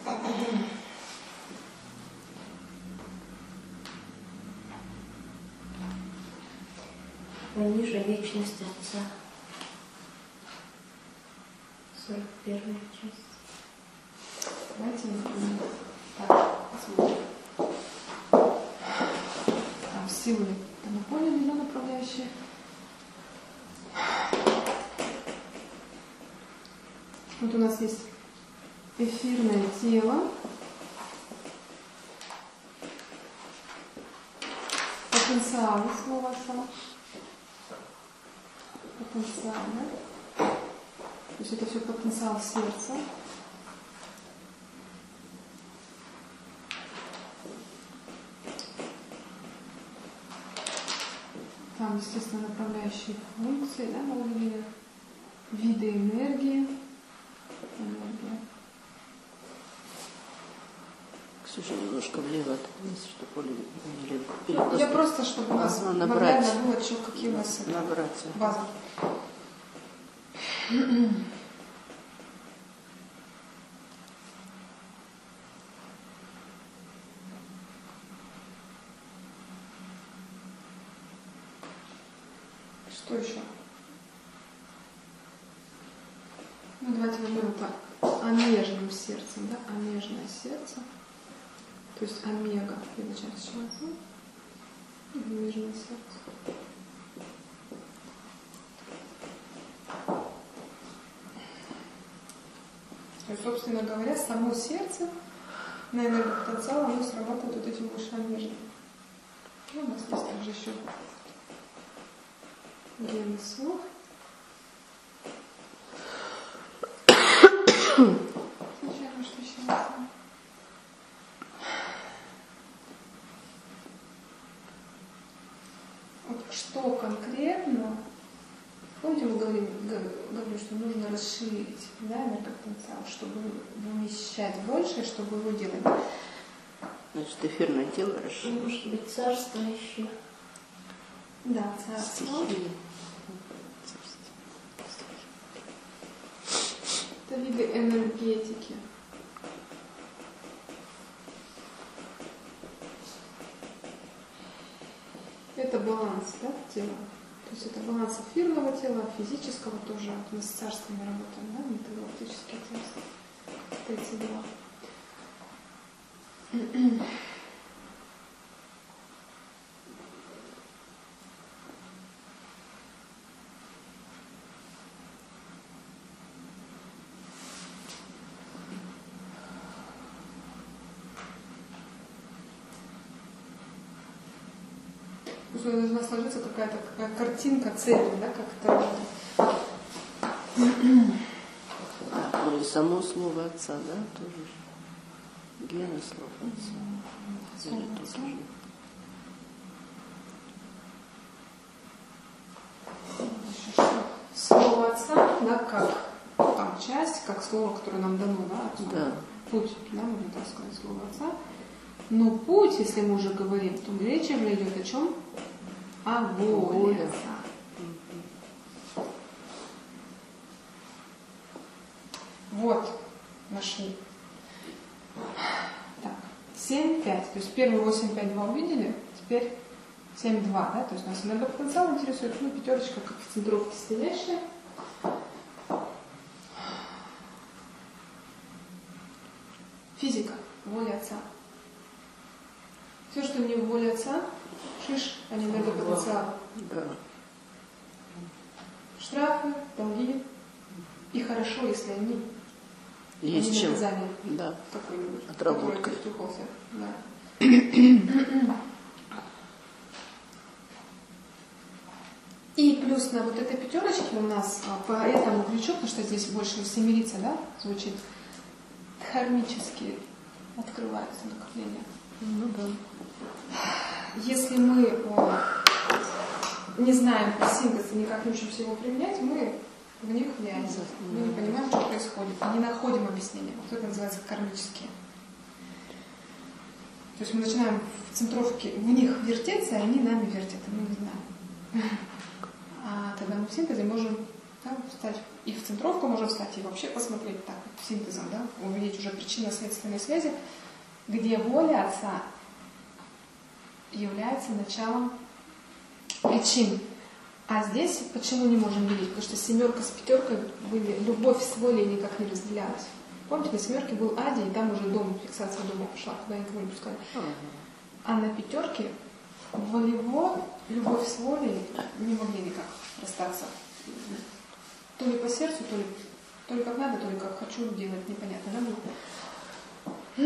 Пониже вечность Отца. 41 часть. Давайте так, посмотрим. Там силы на поле вино направляющие. Вот у нас есть эфирное тело, потенциалы слова «сам», потенциал, да? То есть это все потенциал сердца. Там, естественно, направляющие функции, да, мы увидели виды энергии. Ксюша, немножко влево отклонись, чтобы поле Я просто, чтобы у нас наглядно было, какие у нас базы. Что еще? Ну, давайте возьмем так. Омежным сердцем, да? Омежное сердце. То есть омега. Первая часть чего? Омежное сердце. То есть, собственно говоря, само сердце на энергопотенциал, оно срабатывает вот этим выше омежным. Ну, у нас есть также еще гены слов. Случайно, что еще не знаю. Вот что конкретно, помните, мы говорили, что нужно расширить, да, энергопотенциал, чтобы вмещать больше, чтобы его делать. Значит, эфирное тело расширить. Может быть, царствующее. Да, царство. Стихии. Это виды энергетики. Это баланс, да, тела. То есть это баланс эфирного тела, физического тоже. Мы с царствами работаем, да, металлургические царства. 32. Должна сложиться какая-то картинка цели, да, как это работает. Ну и само слово Отца, да, тоже же. Гены слова Отца. Или тут же. Слово Отца, да, как там часть, как слово, которое нам дано, да, Отцом. Да. Путь, да, можно так сказать, слово Отца. Но путь, если мы уже говорим, то речь уже идет о чем? О воле Отца. Вот, нашли. Так, 7-5. То есть первые 8-5-2 увидели, теперь 7-2, да? То есть нас энергопотенциал интересует, ну, пятерочка, как в центровке стоящая. Физика, воля Отца. Все, что не в воле Отца, шиш, а не энергопотенциал. Да. Штрафы, долги. И хорошо, если они Есть чем. наказание. Да. Какой-нибудь. Отработка. Да. И плюс на вот этой пятерочке у нас по этому ключу, потому что здесь больше семерица, да, звучит, кармические открываются накопления. Ну да. Если мы не знаем про синтез и никак не учимся его применять, мы в них влияем. Мы не понимаем, что происходит, и не находим объяснения. Вот это называется кармические. То есть мы начинаем в центровке в них вертеться, и они нами вертят, и мы не знаем. А тогда мы в синтезе можем Да, встать. И в центровку можно встать, и вообще посмотреть так, вот, синтезом, да, увидеть уже причинно-следственные связи, где воля Отца является началом причин. А здесь почему не можем видеть? Потому что семерка с пятеркой были, любовь с волей никак не разделялась. Помните, на семерке был Ади, и там уже дом, фиксация дома пошла, куда никого не пускали. А на пятерке волево, любовь с волей не могли никак расстаться. То ли по сердцу, то ли как надо, то ли как хочу делать, непонятно, да?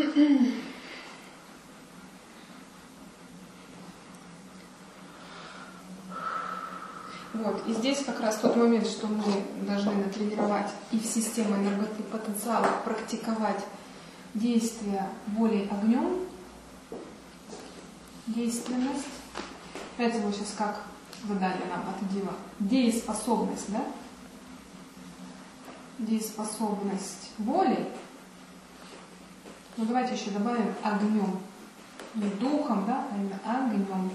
Вот, и здесь как раз тот момент, что мы должны натренировать и в системе энергопотенциала практиковать действия волей огнем, действенность. Опять его сейчас как задание нам отдело. Дееспособность, да? Дееспособность воли. Ну давайте еще добавим огнем. Не духом, да, а именно огнем.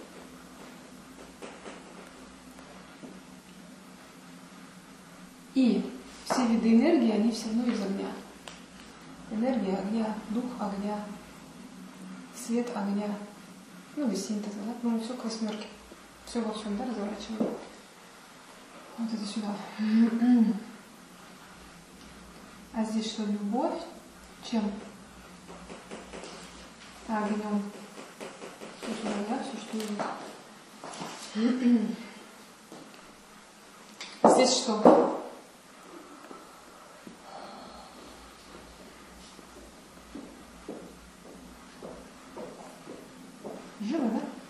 И все виды энергии, они все равно из огня. Энергия огня, дух огня, свет огня. Ну, без синтеза, да? Ну, все к восьмерке. Все во всем, да, разворачиваем. Вот это сюда. А здесь что, любовь? Чем? Огнем. Все сюда, да, все, что есть. Здесь что? Живо,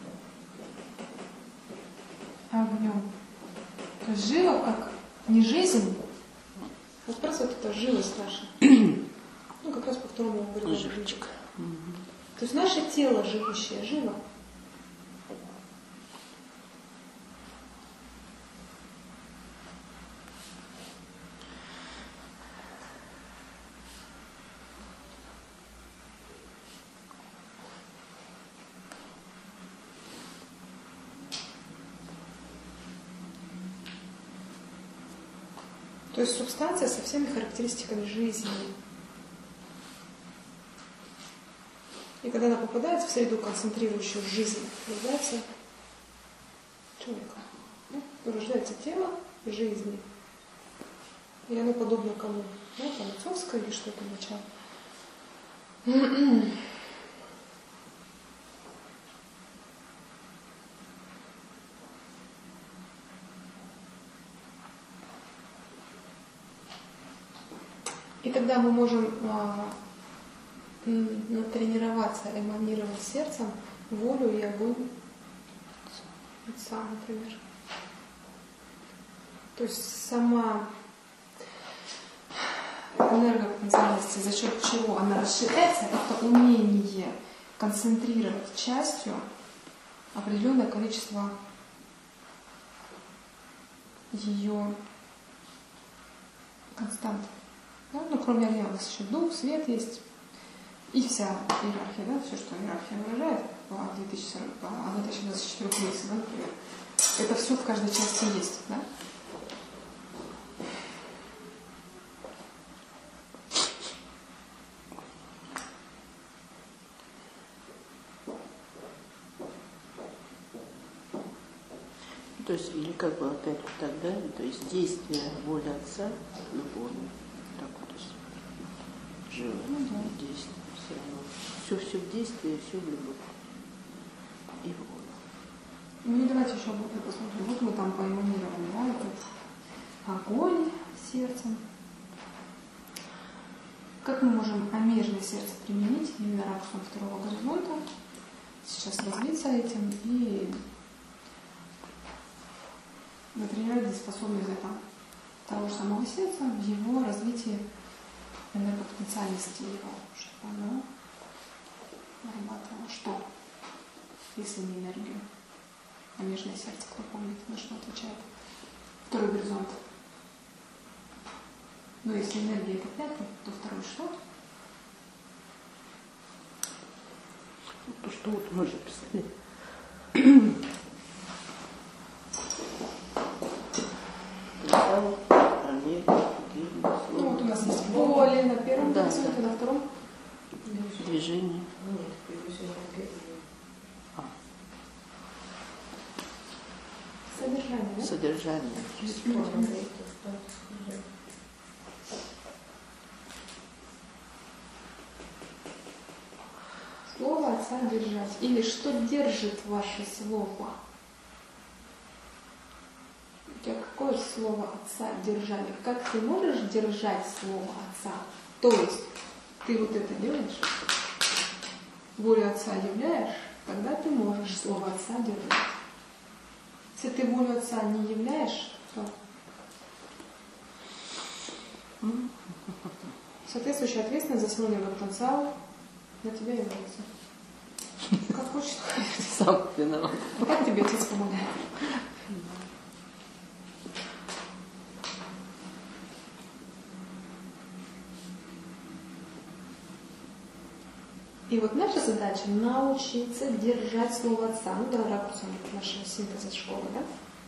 да? Огнем. То есть живо как не жизнь. Вот как раз вот это живость наша. Ну, как раз по второму говорю. Живчик. То есть наше тело живущее, живо. То есть субстанция со всеми характеристиками жизни. И когда она попадает в среду, концентрирующую жизнь, рождается человека. Ну, рождается тело жизни. И оно подобно кому? Ну, там отцовское или что-то начало. И тогда мы можем натренироваться, эманировать сердцем волю и огонь Отца, например. То есть сама энергопотенциальность, за счет чего она расширяется, это умение концентрировать частью определенное количество ее констант. Да? Ну, кроме огня у нас еще дух, свет есть. И вся иерархия, да, все, что иерархия выражает по 2024 месяцу, да, например. Это все в каждой части есть, да? То есть, или как бы опять вот так, да? То есть действие воли Отца любовью. Так вот, то есть живо, действие все равно. Все в действии, все в любовь. И в волю. Ну и давайте еще посмотрим. Вот мы там поэманировали, да, этот огонь сердцем. Как мы можем омежное сердце применить именно ракурсом второго горизонта? Сейчас развиться этим и натренировать способность того же самого сердца в его развитии энергопотенциальности его, чтобы оно нарабатывало что? Если не энергию. А нежное сердце, кто помнит, на что отвечает? Второй горизонт. Но если энергия это пятый, то второй что? То, что вот мы же писали. Представил. да, написано на втором? Движение. Нет, движение опять. Содержание, да? Содержание. Слово Отца держать. Или что держит ваше слово? У тебя какое слово Отца держали? Как ты можешь держать слово Отца? То есть ты вот это делаешь, волю Отца являешь, тогда ты можешь слово Отца держать. Если ты волю Отца не являешь, то соответствующая ответственность за свой потенциал на тебя является. Как хочешь. Сам виноват. А как тебе Отец помогает? И вот наша задача научиться держать слово Отца. Ну да, ракурсом нашего синтеза школы, да?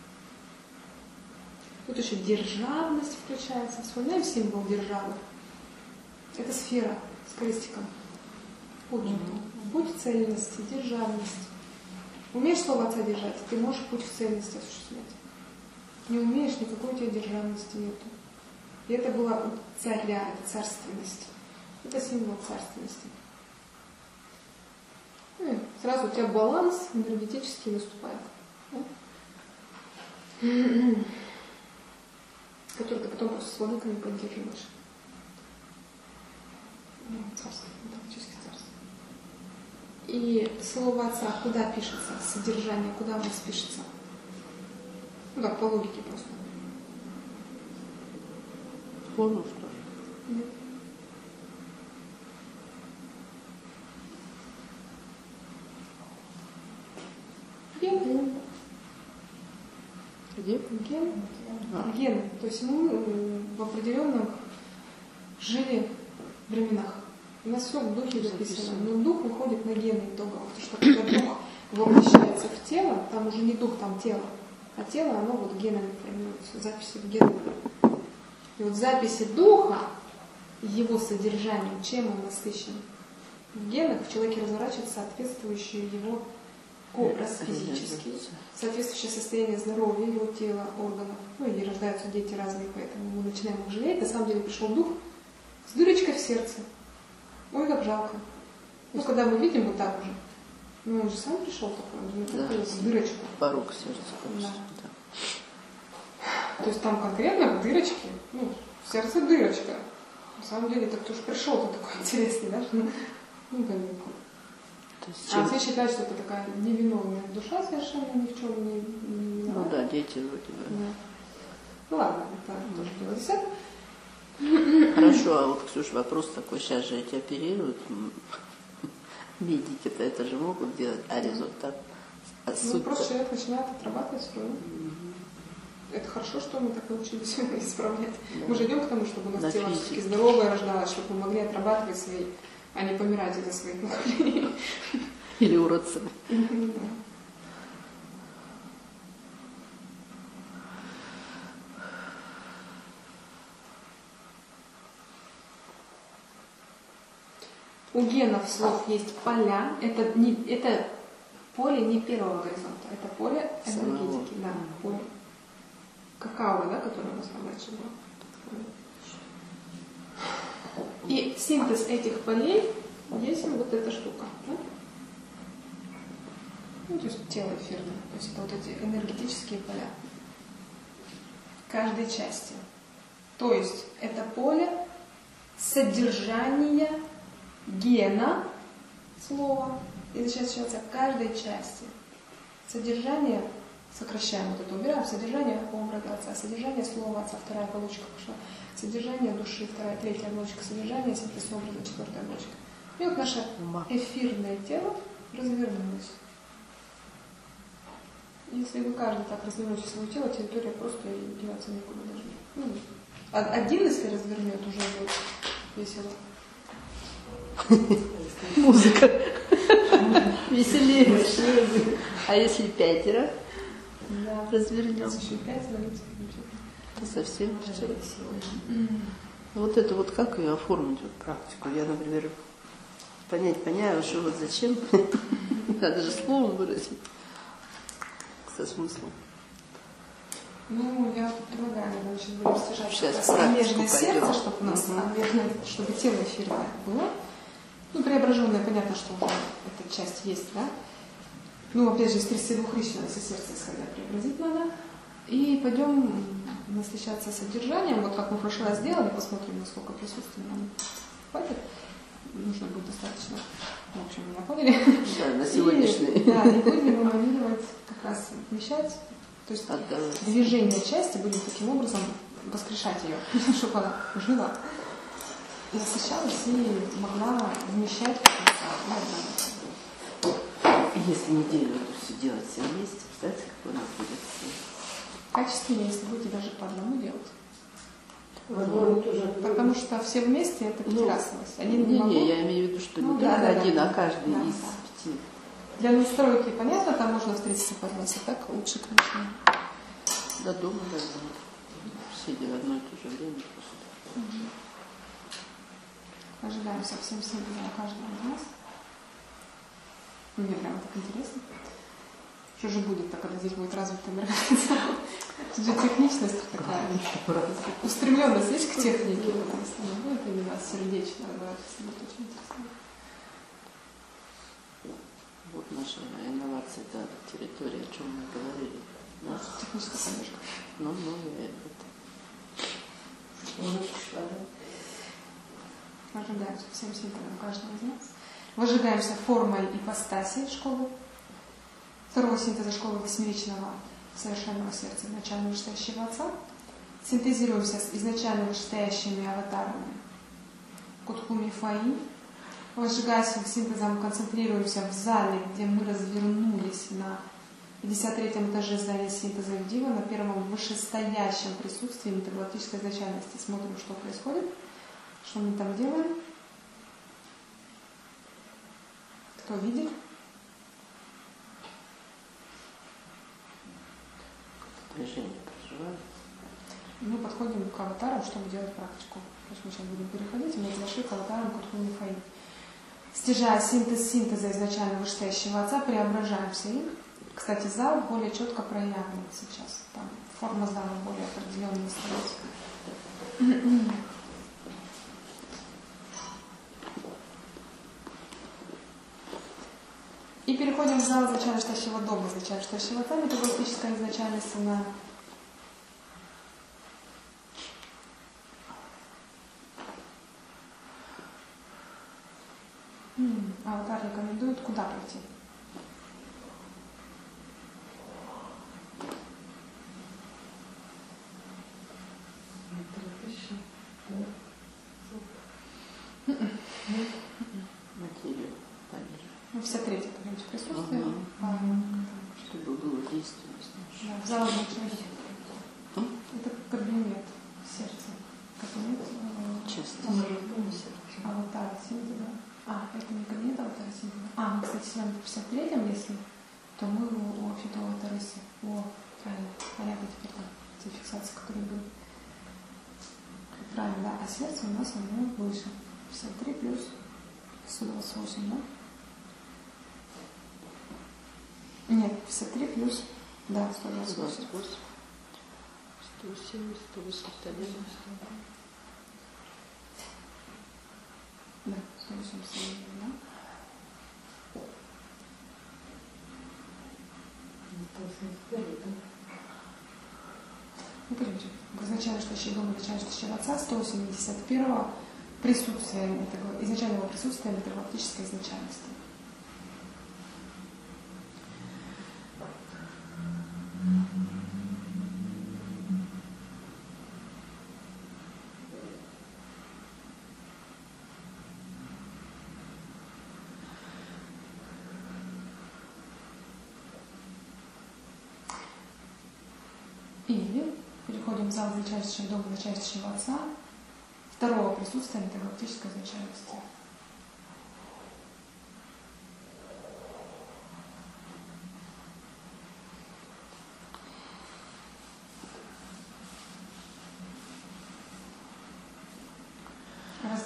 Тут еще державность включается. Вспоминаем символ державы. Это сфера с крестиком. Путь в цельности, державность. Умеешь слово Отца держать, ты можешь путь в цельности осуществлять. Не умеешь, никакой у тебя державности нету. И это была у царя, это царственность. Это символ царственности. И сразу у тебя баланс энергетический наступает. Да? Который ты потом просто с владыками поддерживаешь. Царство, энергетическое царство. И слово Отца куда пишется? Содержание, куда у нас пишется? Ну так, по логике просто. Форму, что ли? Нет. Ген. Где? Ген. Ген. То есть мы в определенных жили временах. У нас все в духе записано. Но дух выходит на гены итогово. Потому что когда дух воплощается в тело, там уже не дух, там тело. А тело, оно вот генами формируется. Записи в генах. И вот записи духа, его содержанием, чем он насыщен? В генах в человеке разворачивается соответствующий его образ физический, соответствующее состояние здоровья его тела, органов. Ну и рождаются дети разные, поэтому мы начинаем их жалеть. На самом деле пришел дух с дырочкой в сердце. Ой, как жалко. Ну, когда мы видим вот так уже, ну он же сам пришел такой, с дырочкой. Порог сердца. Да. То есть там конкретно в дырочке, ну, в сердце дырочка. На самом деле, так кто же пришел-то такой интересный, да? Ну, как бы. А все считают, что это такая невиновная душа, совершенно ни в чем не виновата. Ну да, дети вроде бы. Да. Ну ладно, это тоже дело десятое. Хорошо, а вот, Ксюша, вопрос такой, сейчас же эти оперируют, медики-то это же могут делать, а результат? А Ну, просто человек начинает отрабатывать свою. Это хорошо, что мы так научились исправлять. Да. Мы же идем к тому, чтобы у нас тело все-таки здоровое рождалось, чтобы мы могли отрабатывать свои, а не помирать из-за своих накоплений. Или уродцы. У генов слов есть поля. Это поле не первого горизонта, это поле энергетики. Да, поле. Как аура, да, которая у нас раньше была. И синтез этих полей есть вот эта штука. Да? Ну, то есть тело эфирное. То есть это вот эти энергетические поля. Каждой части. То есть это поле содержания гена слова. И начинается каждой части. Содержание, сокращаем вот это, убираем, содержание образа Отца, содержание слова Отца, вторая оболочка пошла, содержание души, вторая, третья оболочка, содержание синтез образа, четвертая оболочка. И вот наше эфирное тело развернулось. Если вы каждый так развернете свое тело, территория просто деваться никуда даже. Ну, один, если развернет, уже будет весело. Музыка. Веселее. А если 5? Да. Развернем. Если еще 5, совсем. Вот это вот как ее оформить, вот практику? Я, например, поняла, что вот зачем, надо же словом выразить, со смыслом. Ну, я предлагаю, значит, будем снижать Сейчас смежное практику сердце, пойдем. чтобы у нас чтобы тело эфирное было. Ну, преображенное, понятно, что уже эта часть есть, да? Ну, опять же, из 32 речь надо со сердца исходя преобразить надо. И пойдем насыщаться содержанием. Вот как мы в прошлый раз сделали, посмотрим, насколько присутствия нам хватит. Нужно будет достаточно, в общем, меня поняли. Да, на сегодняшний. Да, и будем эманировать, как раз вмещать. То есть движение части будем таким образом воскрешать ее, чтобы она жила, насыщалась и могла вмещать Если неделю это все делать все вместе, представьте, какой у нас будет сын. качественнее, если будете даже по одному делать. Возможно, тоже. Потому что все вместе это пятирасовость. Один не могу. Не, я имею в виду, что не да, только один, да. а каждый Да, из да. 5. Для настройки, понятно, там можно встретиться по одному, так лучше, конечно. До дома, сидя в одно и то же время. Просто. Ожидаем совсем символа каждого из нас. Мне прямо так интересно. Что же будет-то, когда здесь будет развита энергетика? Тут же техничность такая. Устремленность есть к технике. Если не будет именно сердечно развиваться, будет очень интересно. Вот наша инновация, да, территория, о чем мы говорили. Да? Техническая поддержка. Ну, это. Ожидаемся всем символом каждого из нас. Возжигаемся формой ипостаси школы. Второго синтеза школы восьмеричного совершенного сердца изначально вышестоящего Отца. Синтезируемся с изначально вышестоящими аватарами Кутхуми Фаи. Возжигаясь синтезом, концентрируемся в зале, где мы развернулись на 53-м этаже здания синтеза Евдива, на первом вышестоящем присутствии метагалактической изначальности. Смотрим, что происходит, что мы там делаем. Кто видит? Движение проживает. Мы подходим к аватарам, чтобы делать практику. То есть мы сейчас будем переходить, и мы подошли к аватарам Кутхуми Фаи. Стяжая синтез синтеза изначально вышестоящего Отца, преображаемся им. Кстати, зал более четко проявлен сейчас. Там форма зала более определенная становится. И переходим в зал изначально вышестоящего дома, изначально вышестоящего Отца, метагалактическая изначальность, она аватар рекомендует куда пойти? Материю пониже. Ну, 53-й, пойдемте, присутствие. Чтобы было действенность. Да, в зал изначальности. Это кабинет сердца. Кабинет Часто. аватара синтеза. Это не кабинет аватара синтеза. Мы, кстати, с вами в 53-м, если, то мы у Фитова Тарисы. Правильно. Понятно теперь там те фиксации, которые были. Правильно, да. А сердце у нас оно выше. 53 плюс 128, да? Нет, 53 плюс, да, 128. 170, 181. Да, 181, да? Ну, пойдемте. Изначально вышестоящий дом, изначально вышестоящего Отца, 181-го присутствия, изначального присутствия метагалактической изначальности. Или переходим в зал изначального дома, изначального Отца, второго присутствия метагалактической изначальности.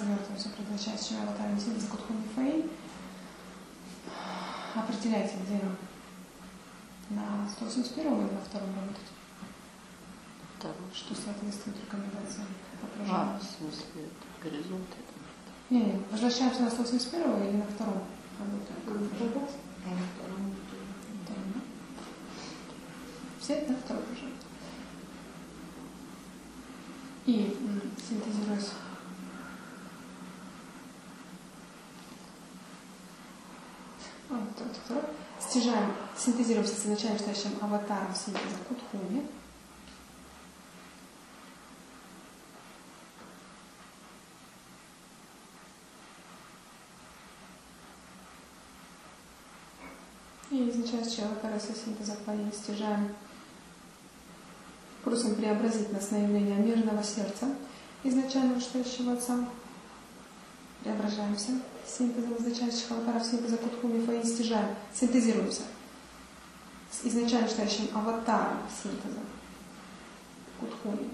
развертываемся, предназначающим аватаром синтеза Кутхуми Фэй. Определяйте, где на 181 или на втором работать. Второй. Что соответствует рекомендациям В отражения. смысле, горизонт это. Не, возвращаемся на 181 или на втором работаем. На втором. Втором, да? Все на второй уже. И синтезируясь. Второй. Стяжаем, синтезируемся с изначально стоящим аватаром синтеза Кутхуми. И изначально стоящего аватара синтеза Фэй стяжаем. Просим преобразить нас на явление мирного сердца изначально стоящего Отца. Преображаемся синтезом изначальных аватаров синтеза Кутхуми Фэй, стяжаем, синтезируемся с изначально стоящим аватаром синтеза Кутхуми.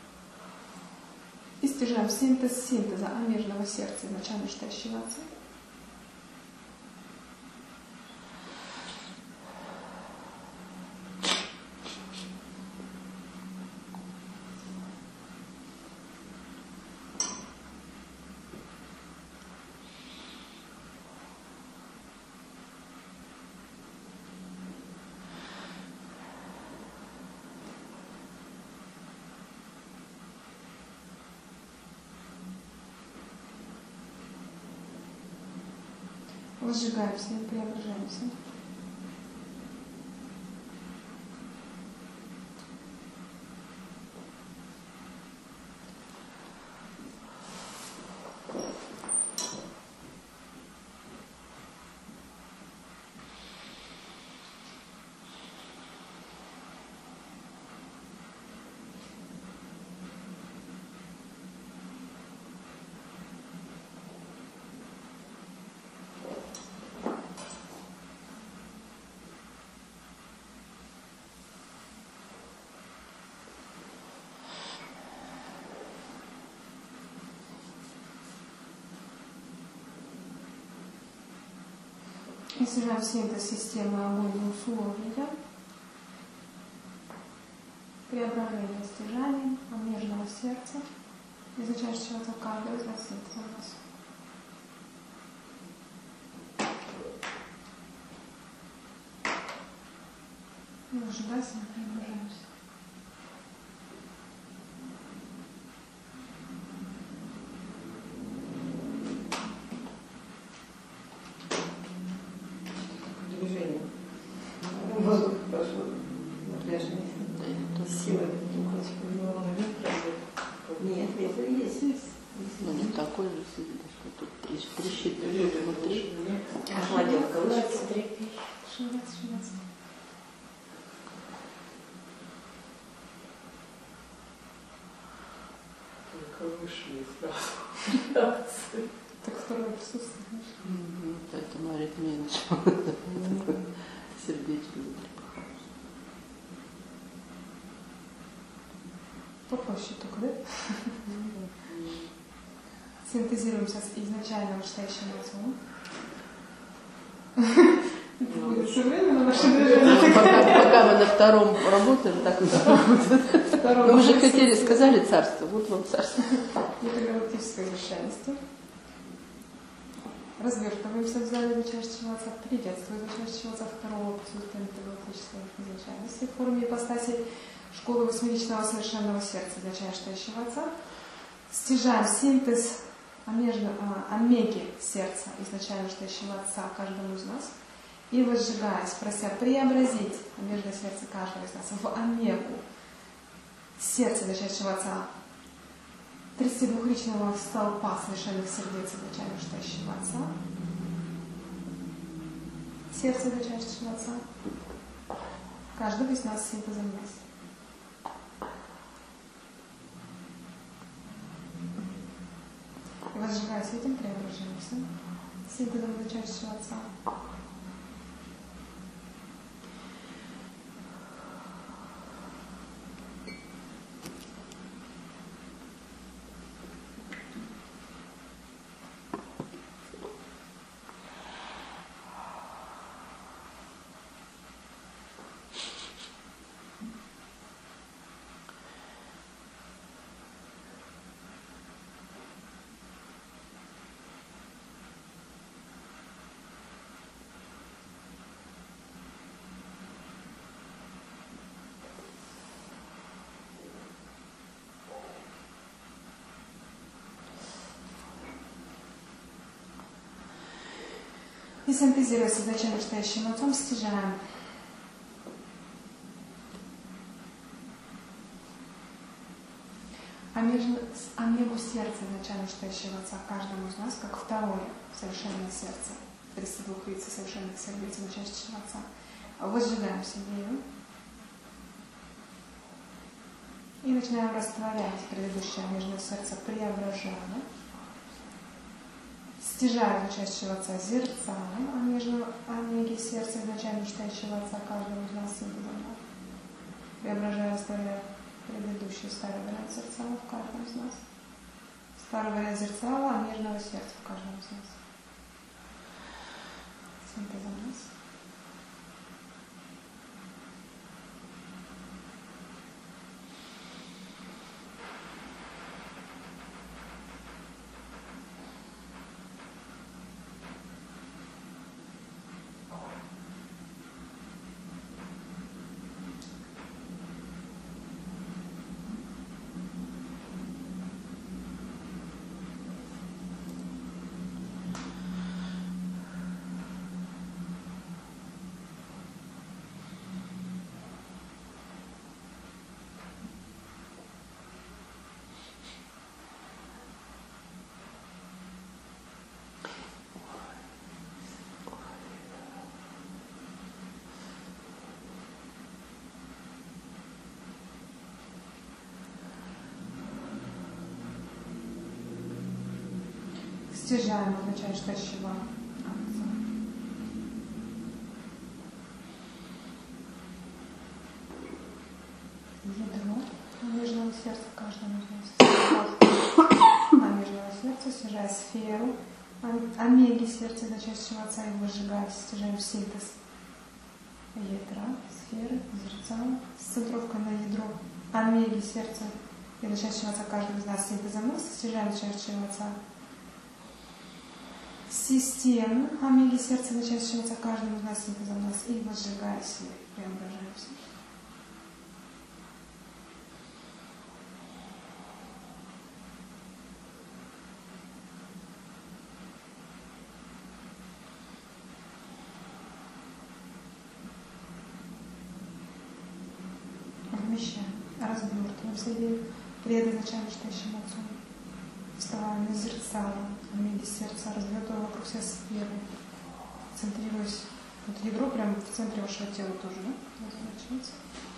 И стяжаем синтез синтеза амежного сердца изначально стоящего Отца. Возжигаемся и преображаемся. И стяжаем синтез системы огонь условия. Преображение стяжанием амежного сердца. Изучаешь чего-то каждого из нас синтеза у нас. И возжигайся, мы преображаемся. Движение. Воздух пошел. Напряжение. Да, это тоже. Сила. Нет, это есть. Ну, не такой же сильный, что тут трещит внутри. Охладил колышется. Шевелится. Только вышли сразу. Так второе присутствие. Поэтому аритмия начала. Сердечко внутри. Попроще только, да? Синтезируемся с изначально вышестоящим отцом. Это будет все время на наше движение. Пока мы на втором работаем, так и работает. Но вы же хотели, сказали царство, вот вам царство. Это галактическое решенство. Развертываемся в зале изучающего отца, приветствую изучающего отца второго присутствия галактической изначальности в форме ипостаси школы восьмеричного совершенного сердца изначающего отца. Стяжаем синтез омеги сердца изначально стоящего отца каждому из нас и возжигаясь, прося преобразить омежное сердце каждого из нас в омегу сердца изначающего отца 32-личного столпа совершенных сердец изначально стоящего отца, сердце изначающего отца, каждого из нас синтезом нас. И возжигаясь этим, преображаемся синтезом изучающего отца. И синтезируя с изначально настоящим отцом, стяжаем омегу сердца изначально настоящего отца каждому из нас, как второе совершенное сердце, 32 лиц совершенных сердец настоящего отца. Возжигаем себе его и начинаем растворять предыдущее омежное сердце, преображая, стяжая настоящего отца зерцалом омеги сердца изначально настоящего отца каждого из нас символом, преображая, растворяя предыдущий старый вариант зерцала в каждом из нас. Старый вариант зерцала омежного сердца в каждом из нас. Синтезом нас. Стяжаем означает настоящего отца. Ядро омежного сердца каждому из нас. Омежного сердца, стяжая сферу омеги сердца настоящего отца и выжигая, стяжаем синтез ядра, сферы, зерцала с центровкой на ядро омеги сердца и настоящего отца каждого из нас синтезом нас, стяжаем настоящего отца. Систем омеги сердца начинается каждому из нас синтезом нас и возжигая себе, преображаемся. Вмещаем, развертываем себе предназначаем настоящим отцом. Вставаем на зерцало, омеги сердца, развертывая вокруг себя сферы, центрируясь. Вот ядро прямо в центре вашего тела тоже, да? Разворачивается.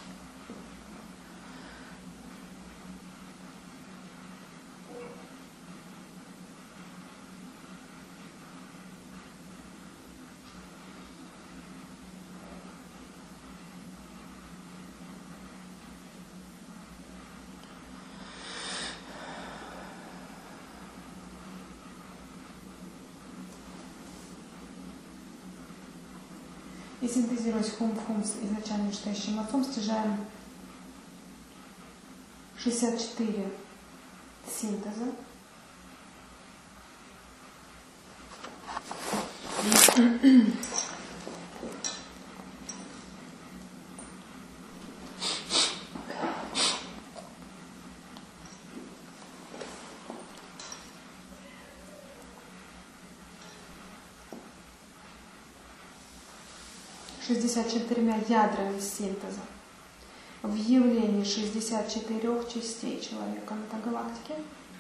И синтезируясь хум-хум с изначально настоящим отцом, стяжаем 64 синтеза. четырьмя ядрами синтеза в явлении 64 частей человека на галактике.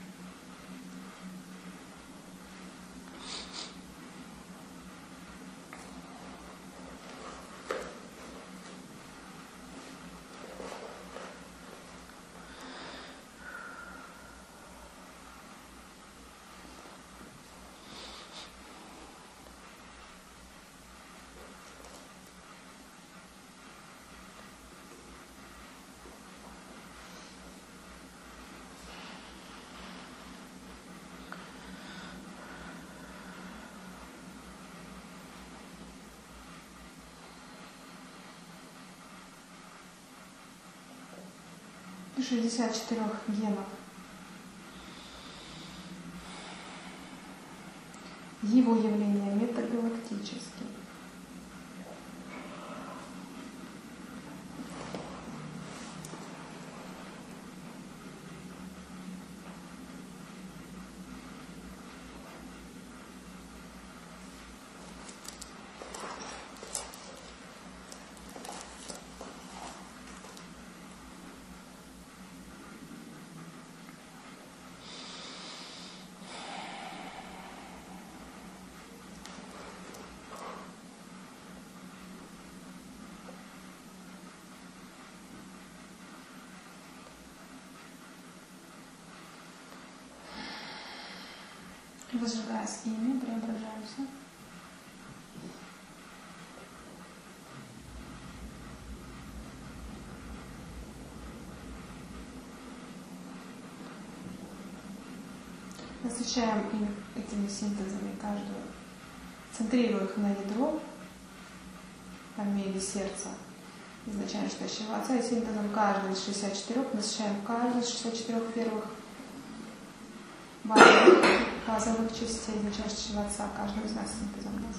И 64 генов. Его явление метагалактические. Возжигаясь ими, преображаемся. Насыщаем им этими синтезами каждую, центрируя их на ядро, по мере сердца, изначально стоящего отца, и синтезом каждого из 64 насыщаем каждую из 64 первых базовых частей, изначального отца, каждого из нас синтезом нас.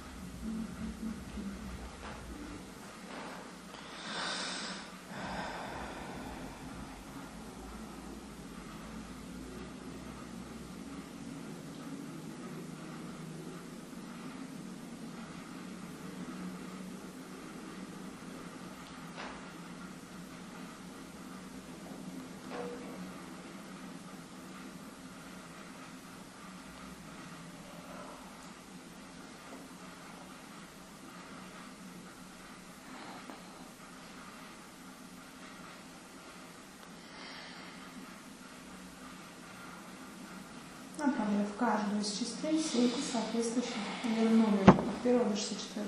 Направляя в каждую из частей все эти соответствующие номер от 1 до 64.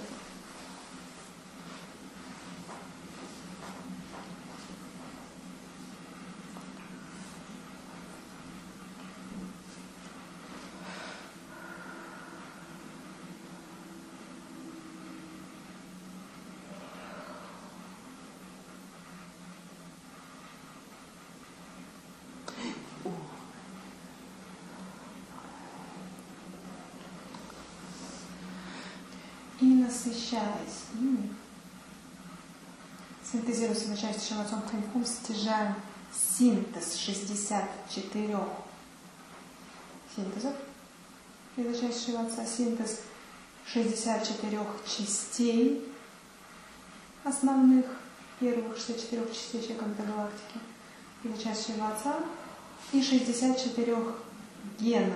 И насыщаясь ими, синтезируя самочастием отцом Хэньхун, стяжаем синтез 64 синтезов, предначального отца, синтез 64 частей основных, первых 64 частей человека галактики, предначального отца, и 64 генов.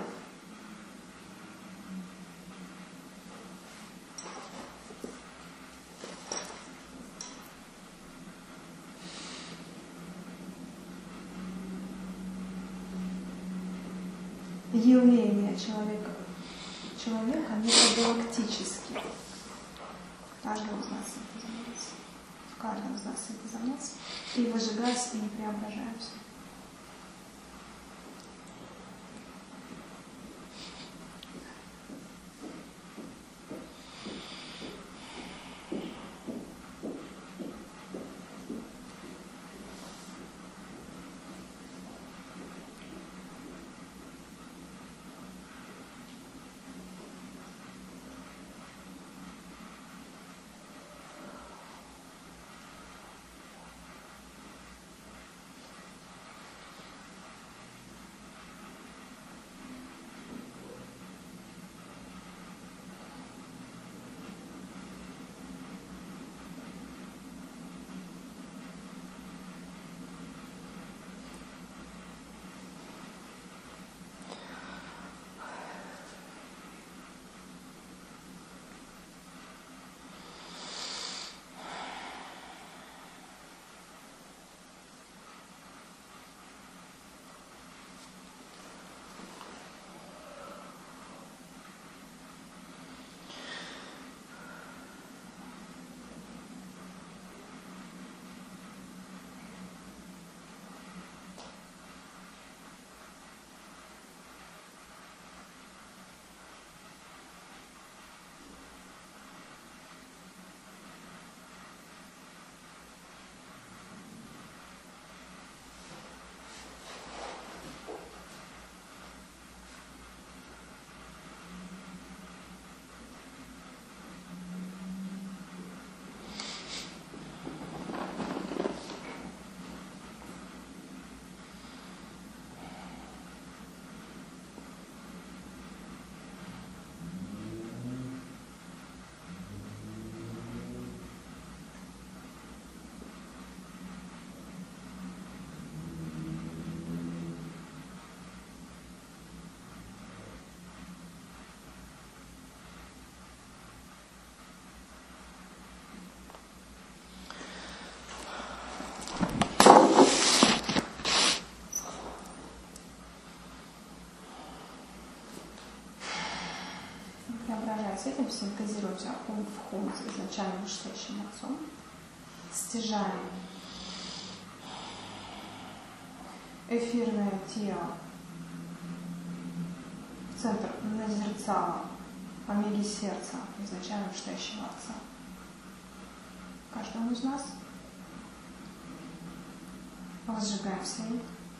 Явление человека метагалактически. Каждого из нас это занимается. В каждом из нас это занимается. И выжигаясь, и не преображаемся. синтезируете хум в хум с изначально вышедшим отцом, стяжаем эфирное тело в центр назерцала омеги сердца изначально вышедшего отца. Каждому из нас возжигаем свет.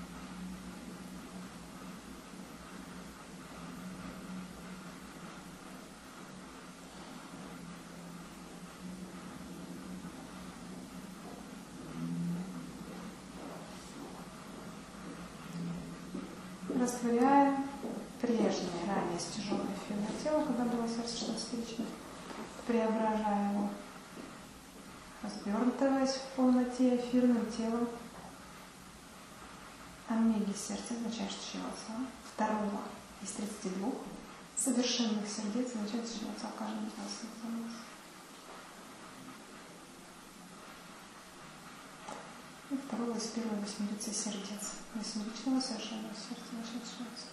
Растворяем прежнее, ранее стяженное эфирное тело, когда было сердце 16-личное, преображая его, развертываясь в полноте эфирным телом омеги сердца, начальствующего отца, второго из 32 совершенных сердец, начальствующего отца в каждом из нас. И второго из первой восьмерицы сердец, восьмеричного совершенного сердца, начальствующего отца.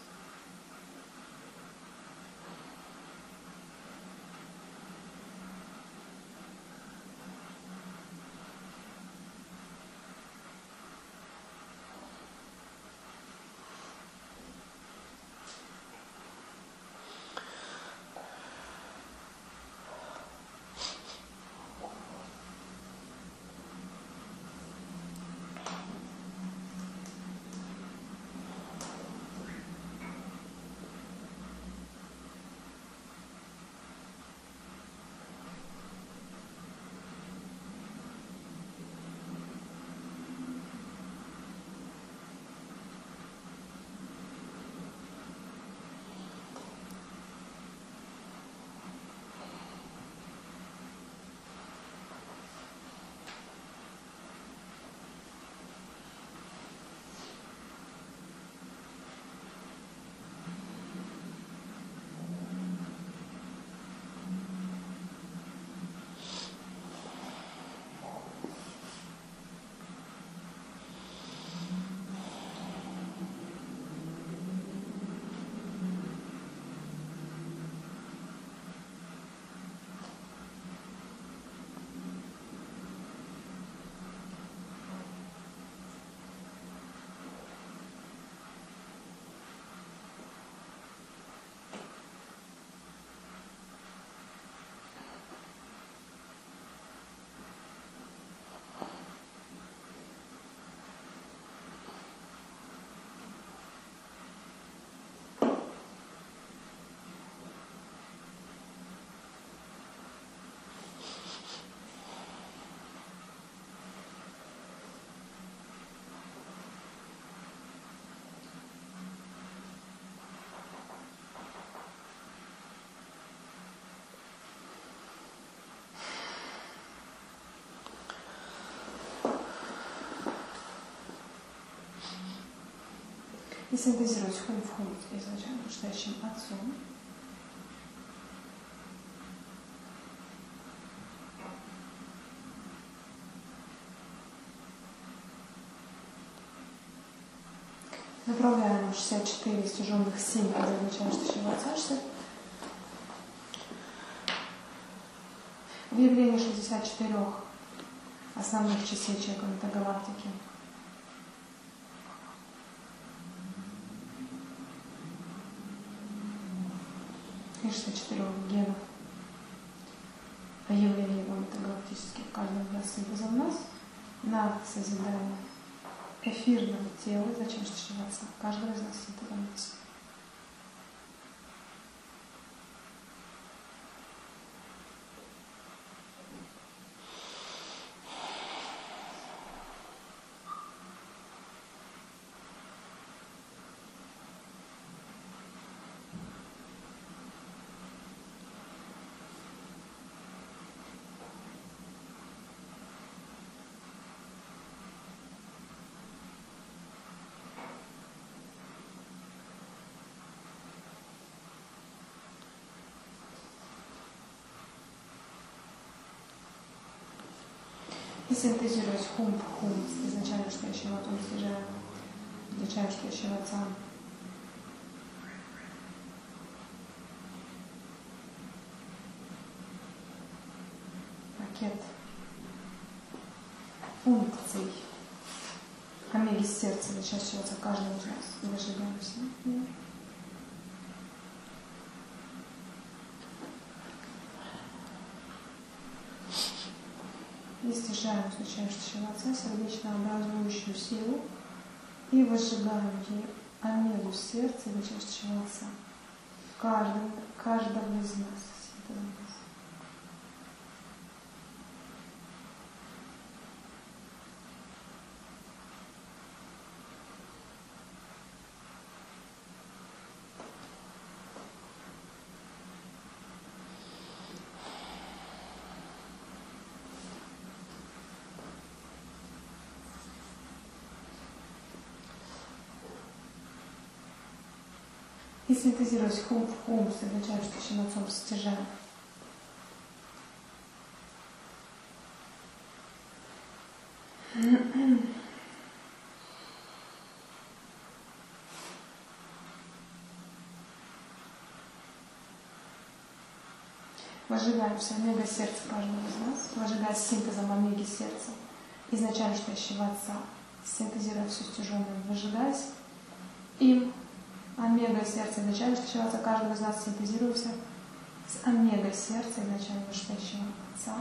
И синтезировать хум в хум изначально вышедшим отцом. Направляем 64 стяженных сил, когда изначально вышедшего отца, в явлении 64 основных частичек этой галактики. И 64 генов явления его метагалактических каждого из нас синтеза в нас на созидание эфирного тела, зачем отца каждого из нас синтеза в нас. И синтезируясь хум в хум, изначально стоящего отца, снижаем изначально стоящего отца. пакет функций омеги сердца вычерчивается каждого из нас и выжигаемся. И стяжаем звучащего отца сердечно-образующую силу и выжигаем ей омегу сердца вычерчивого отца каждого из нас. И синтезируясь хум в хум с обозначающим отцом стяжаем. Выжигаем все омега сердца каждого из нас, выжигая синтезом омеги сердца, изначально стоящего отца, синтезируя все стяженное, выжигаясь им. Омега сердца изначально стоящего отца каждого из нас синтезируется с омега сердца изначально стоящего отца.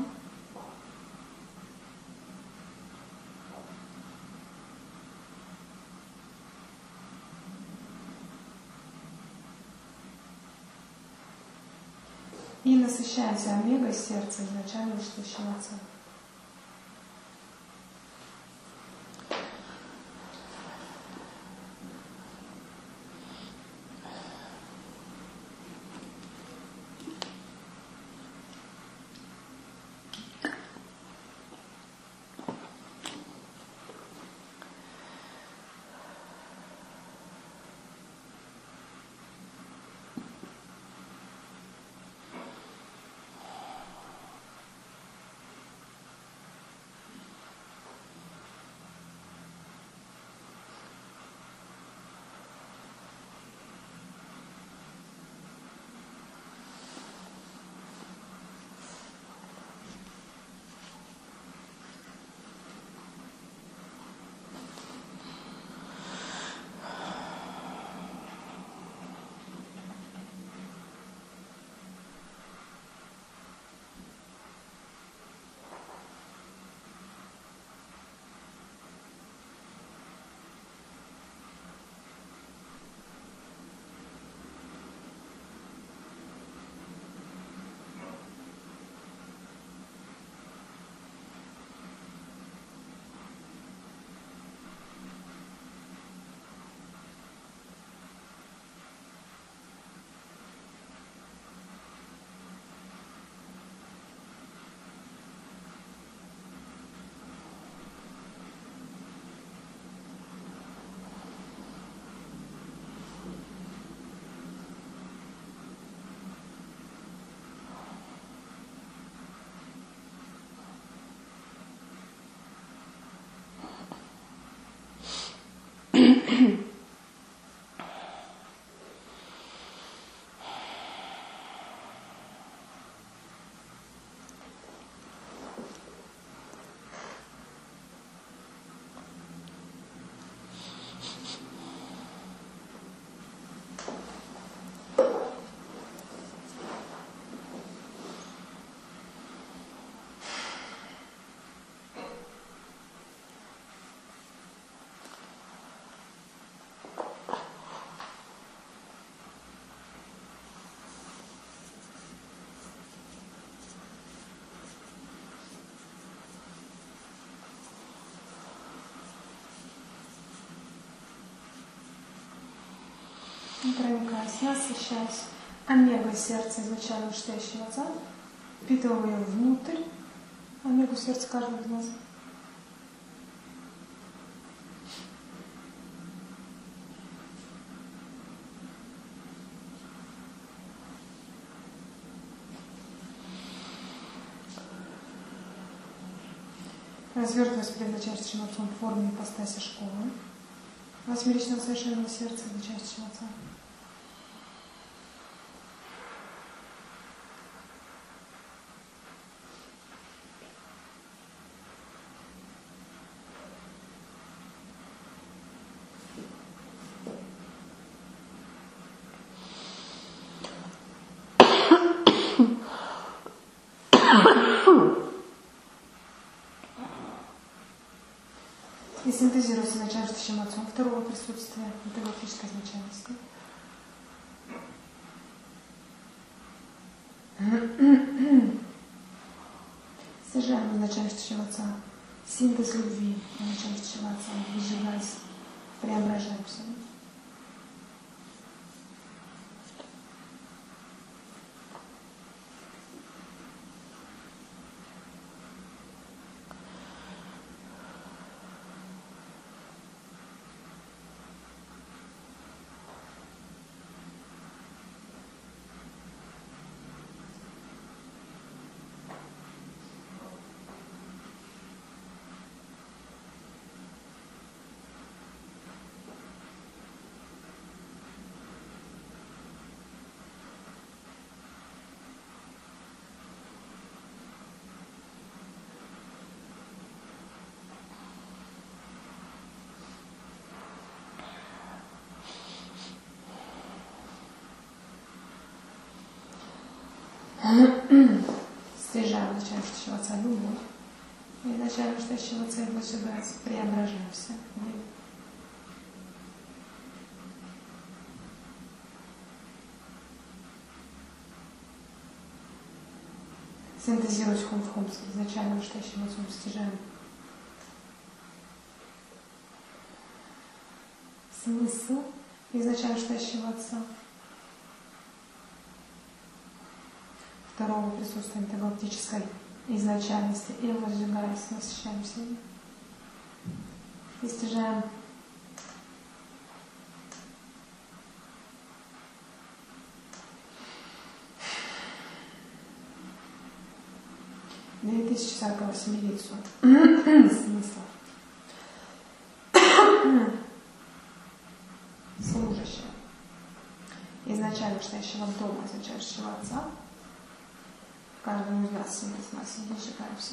И насыщаемся омега сердца изначально стоящего отца. Проникаясь, насыщаясь омегой сердца изначально стоящего отца, впитывая ее внутрь, омегу сердца каждого из нас. Развертываясь предначальствующим отцом в форме ипостаси школы, восьмеричного совершенного сердца начальствующего отца. И синтезируется начальствующим отцом второго присутствия галактической изначальности. Стяжаем начальствующего отца. Синтез любви начальствующего отца. Выжигаясь, преображаемся. Стяжаем начальствующего отца любовь. И начальствующего отца выжигаясь, преображаемся. Синтезируясь хум-хум с изначально настоящим отцом стяжаем. Смысл изначально настоящего отца. Второго присутствия интергалактической изначальности и возжигаясь, насыщаемся и стяжаем «2040-го семерицу» смысла. Служащего. Изначально настоящего дома, изначального отца. Каждому из нас, и зажигаемся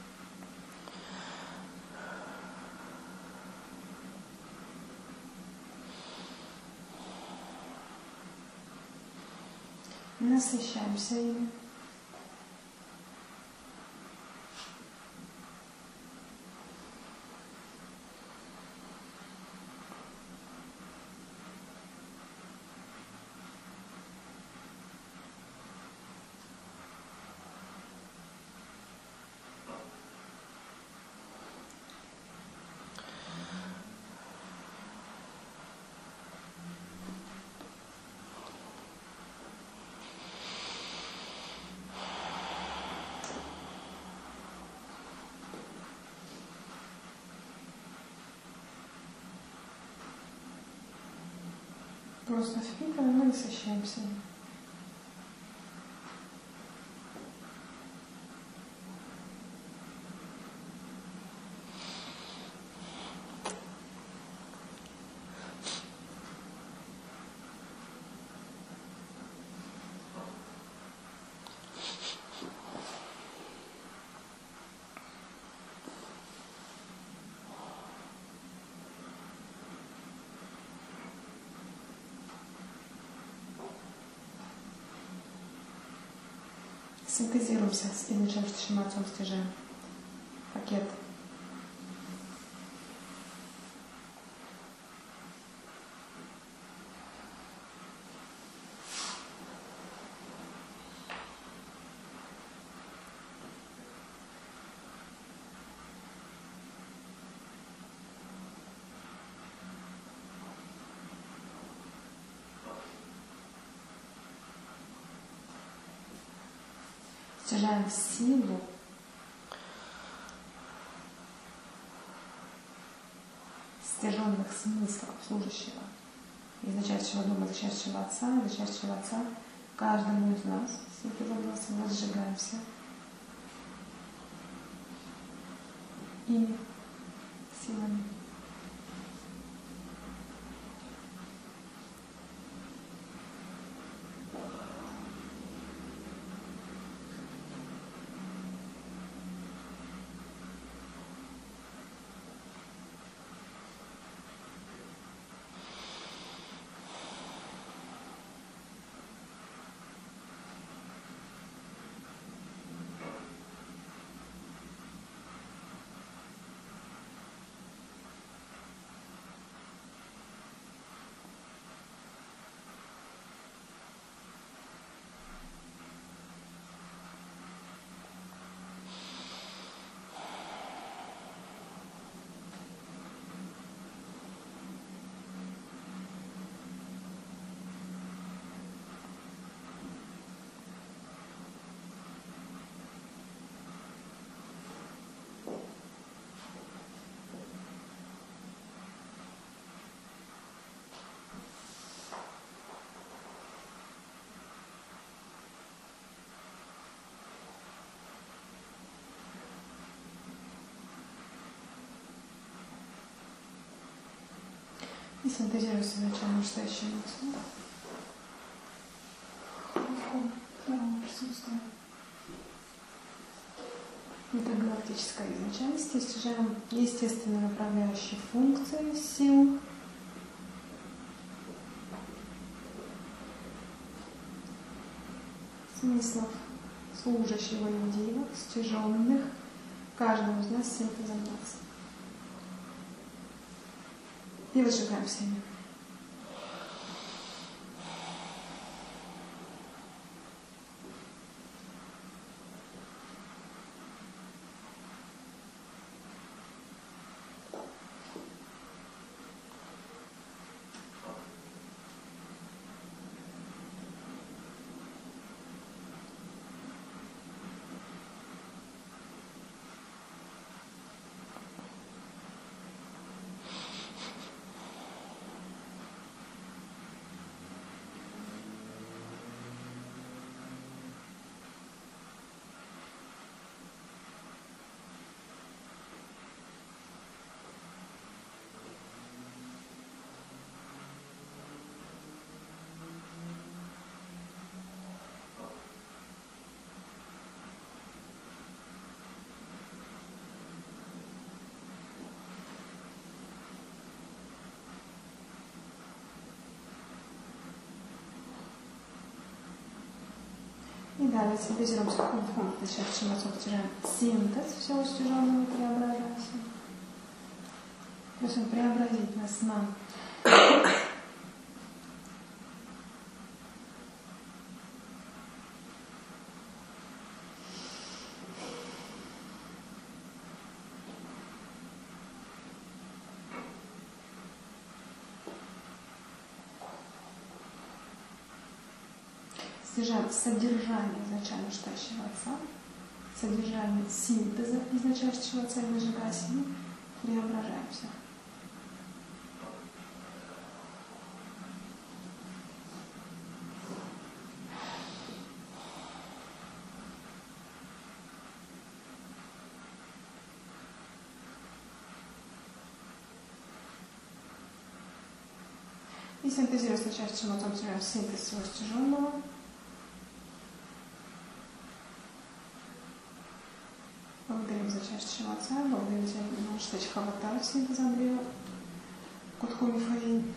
ими. Насыщаемся ими. Просто впитываем и насыщаемся. Синтезируемся с изначальным отцом стяжаем пакет. Стяжаем силу стяженных смыслов служащего, изначального дома, изначального отца, каждому из нас, синтезом нас возжигаемся ими, силами. И синтезируется изначально настоящая эмоция. Присутствие. Метагалактическая изначальность, достижаем естественно направляющие функции сил, смыслов служащего и дива, стяженных каждому из нас синтезом нас. И выжигаем всеми. И далее синтезируем сухой фонд, начав чем отсутствуем синтез всего стяженного преображается. Просим преобразить нас на содержание изначально настоящего Отца, содержание синтеза изначального Отца и выжигания, преображаемся. И синтезируя настоящим Отцом синтез всего стяженного, благодарим за чашечного Отца, благодарим за настоящих аватаров синтеза Андрея, Кутку Михаил.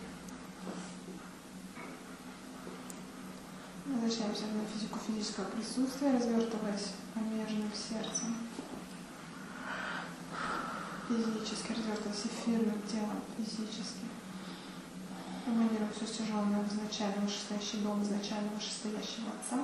Возвращаемся на физику физического присутствия, развертываясь помежным сердцем. Физически развертываясь эфирным телом, физически. Эманируем все стяженное в изначально вышестоящий дом, изначально вышестоящего Отца.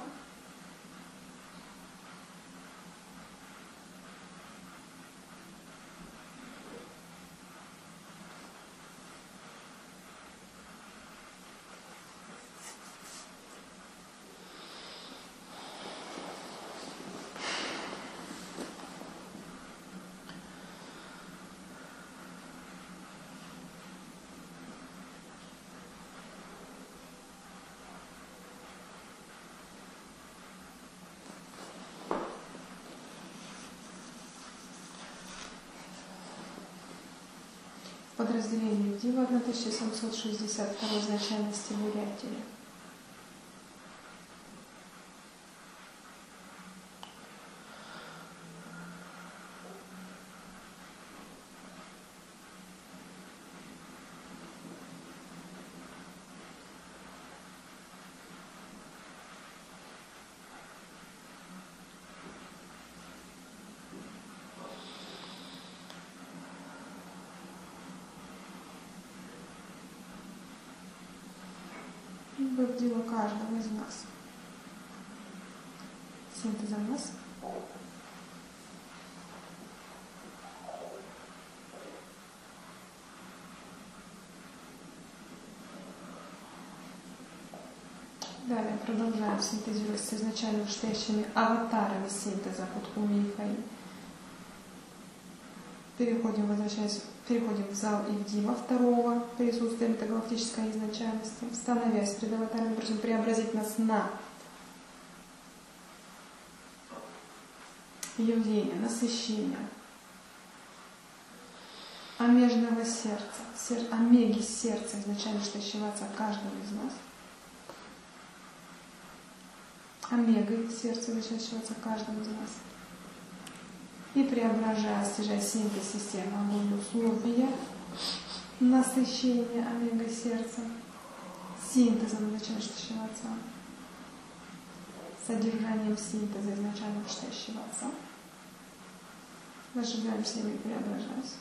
Подразделение Дива 1762 изначальности Бурятии. В дело каждого из нас. Синтезом нас. Далее продолжаем синтезировать с изначально вышестоящими аватарами синтеза под Михаил. Переходим в зал Ивдима второго присутствия метагалактической изначальности, становясь перед аватарами, просим преобразить нас на явление, насыщение омежного сердца, омеги сердца, изначально штащиваться каждого из нас. Омегой сердца начинает считываться каждого из нас. И преображая, стяжая синтез системы огонь условия насыщения омегой сердца, синтезом начинает считываться, содержанием синтеза изначально считываться. Зажигаем с ними, преображаясь.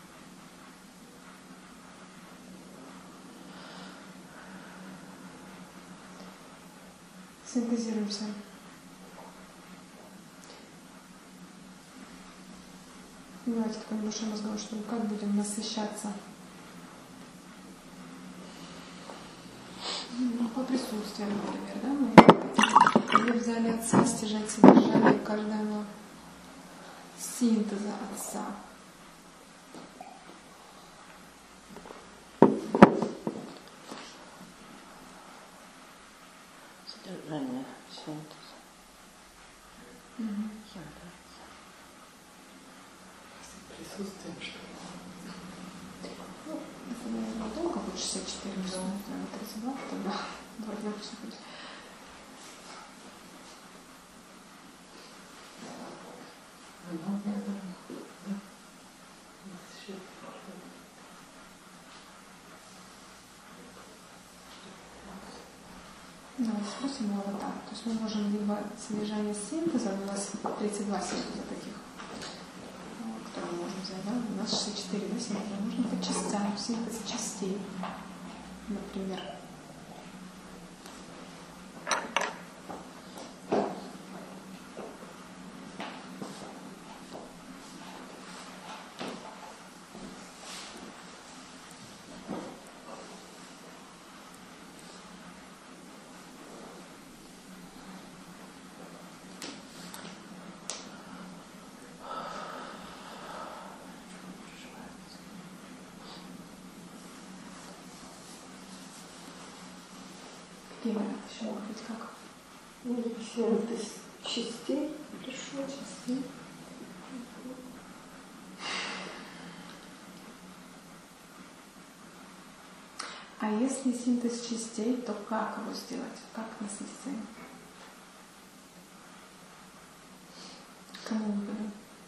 Синтезируемся. Давайте такой небольшой разговор, что как будем насыщаться. Ну, по присутствию, например, да? Мы взяли Отца, стяжать содержание каждого синтеза Отца. Содержание синтеза. Присутствием, что ли? Ну, это, наверное, долго будет 64 минуты, 32, тогда 2 дня все будет. Да, спросим у аватара. То есть мы можем либо содержание синтеза, у нас 32 синтеза таких, которые мы можем взять, да? У нас 64 синтеза. Можно по частям, синтез частей, например. Какие варианты еще могут быть как? Ну, синтез частей пришел. Частей. А если синтез частей, то как его сделать? Как насытиться им? Кому мы говорим?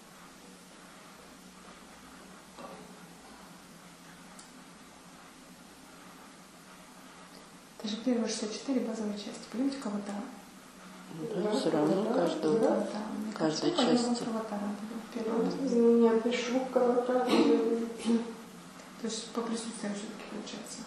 Это же первые 64 базовые части. Пойдемте к аватару. Да, все равно каждая часть. У меня пришло к аватару. То есть по присутствию все-таки получается.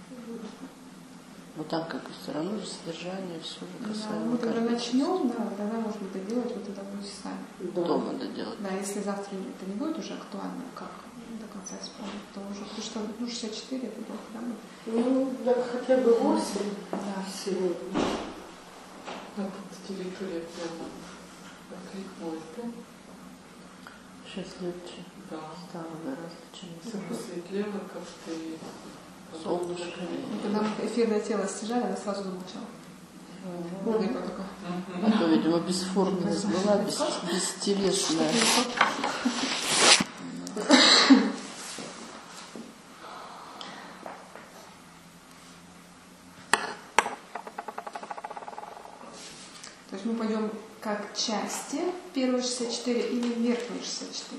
Ну там как и все равно же содержание, все же Да, касаемо мы когда каждой начнем, да, тогда можно доделать, вы тогда будете сами. части. Дома доделать. Да, если завтра это не будет уже актуально, как до конца исполнить, то уже, потому что 64 это будет, да? Ну, да, хотя бы 8 Да. сегодня. А тут территория прямо откликнулась, да? Сейчас легче Да. стало гораздо, чем Все посветлело как-то и солнышко. И когда мы эфирное тело стяжали, она сразу замолчала. И вот такое. А то, видимо, бесформенность была, бестелесная. То есть мы пойдем как части, первые 64 или верхние 64.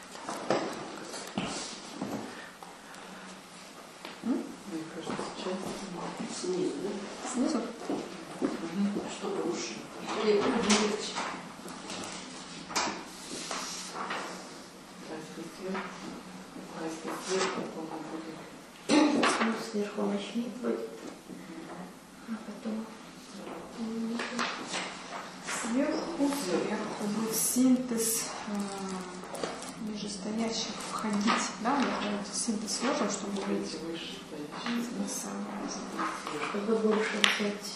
мне кажется, часть. Снизу. Снизу? Чтобы уж легче. А если сверху, то мы будем. Ну, сверху мощнее будет. А потом... Сверху будет синтез нижестоящих входить. Да, мы давайте синтез сложим, чтобы увидеть Выше стоящие. на самом деле. Чтобы больше взять.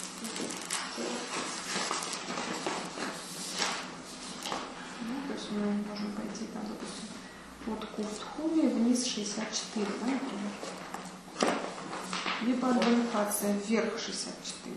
Ну, то есть мы можем пойти там, допустим, от Куфтхуми вниз 64, да, например. Либо от Бонифация вверх 64.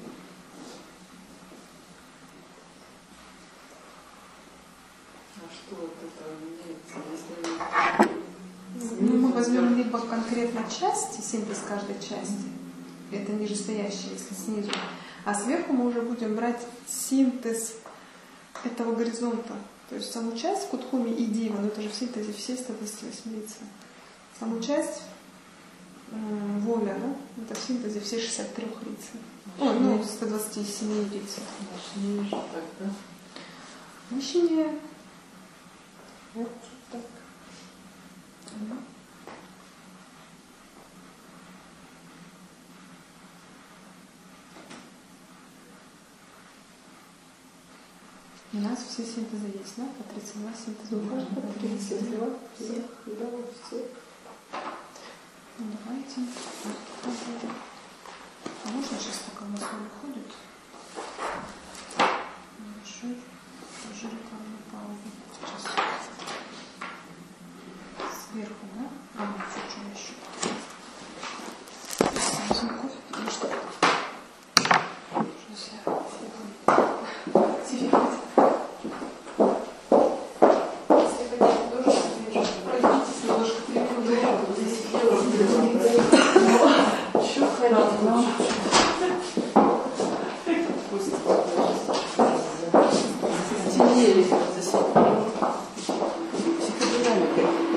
А что вот это меняется, если Ну, мы возьмем либо конкретно части, синтез каждой части, это нижестоящее, если снизу, а сверху мы уже будем брать синтез этого горизонта. То есть саму часть Кутхуми и Дива, но это же в синтезе все 128 лица. Саму часть воля, да? Это в синтезе все 63 лица. Ой, ну, 127 лица. Ниже так, да? Мужчине. Вот так. У нас все синтезы есть, да? По 32 синтеза. По 32 всех. Да, всех. Ну, давайте. А можно сейчас, пока у нас выходит? Небольшой. Тоже рекламную паузу. Сейчас. Сверху, да? А, чуть-чуть еще. Возьму кофе, потому что... Сейчас я... Психодинамика.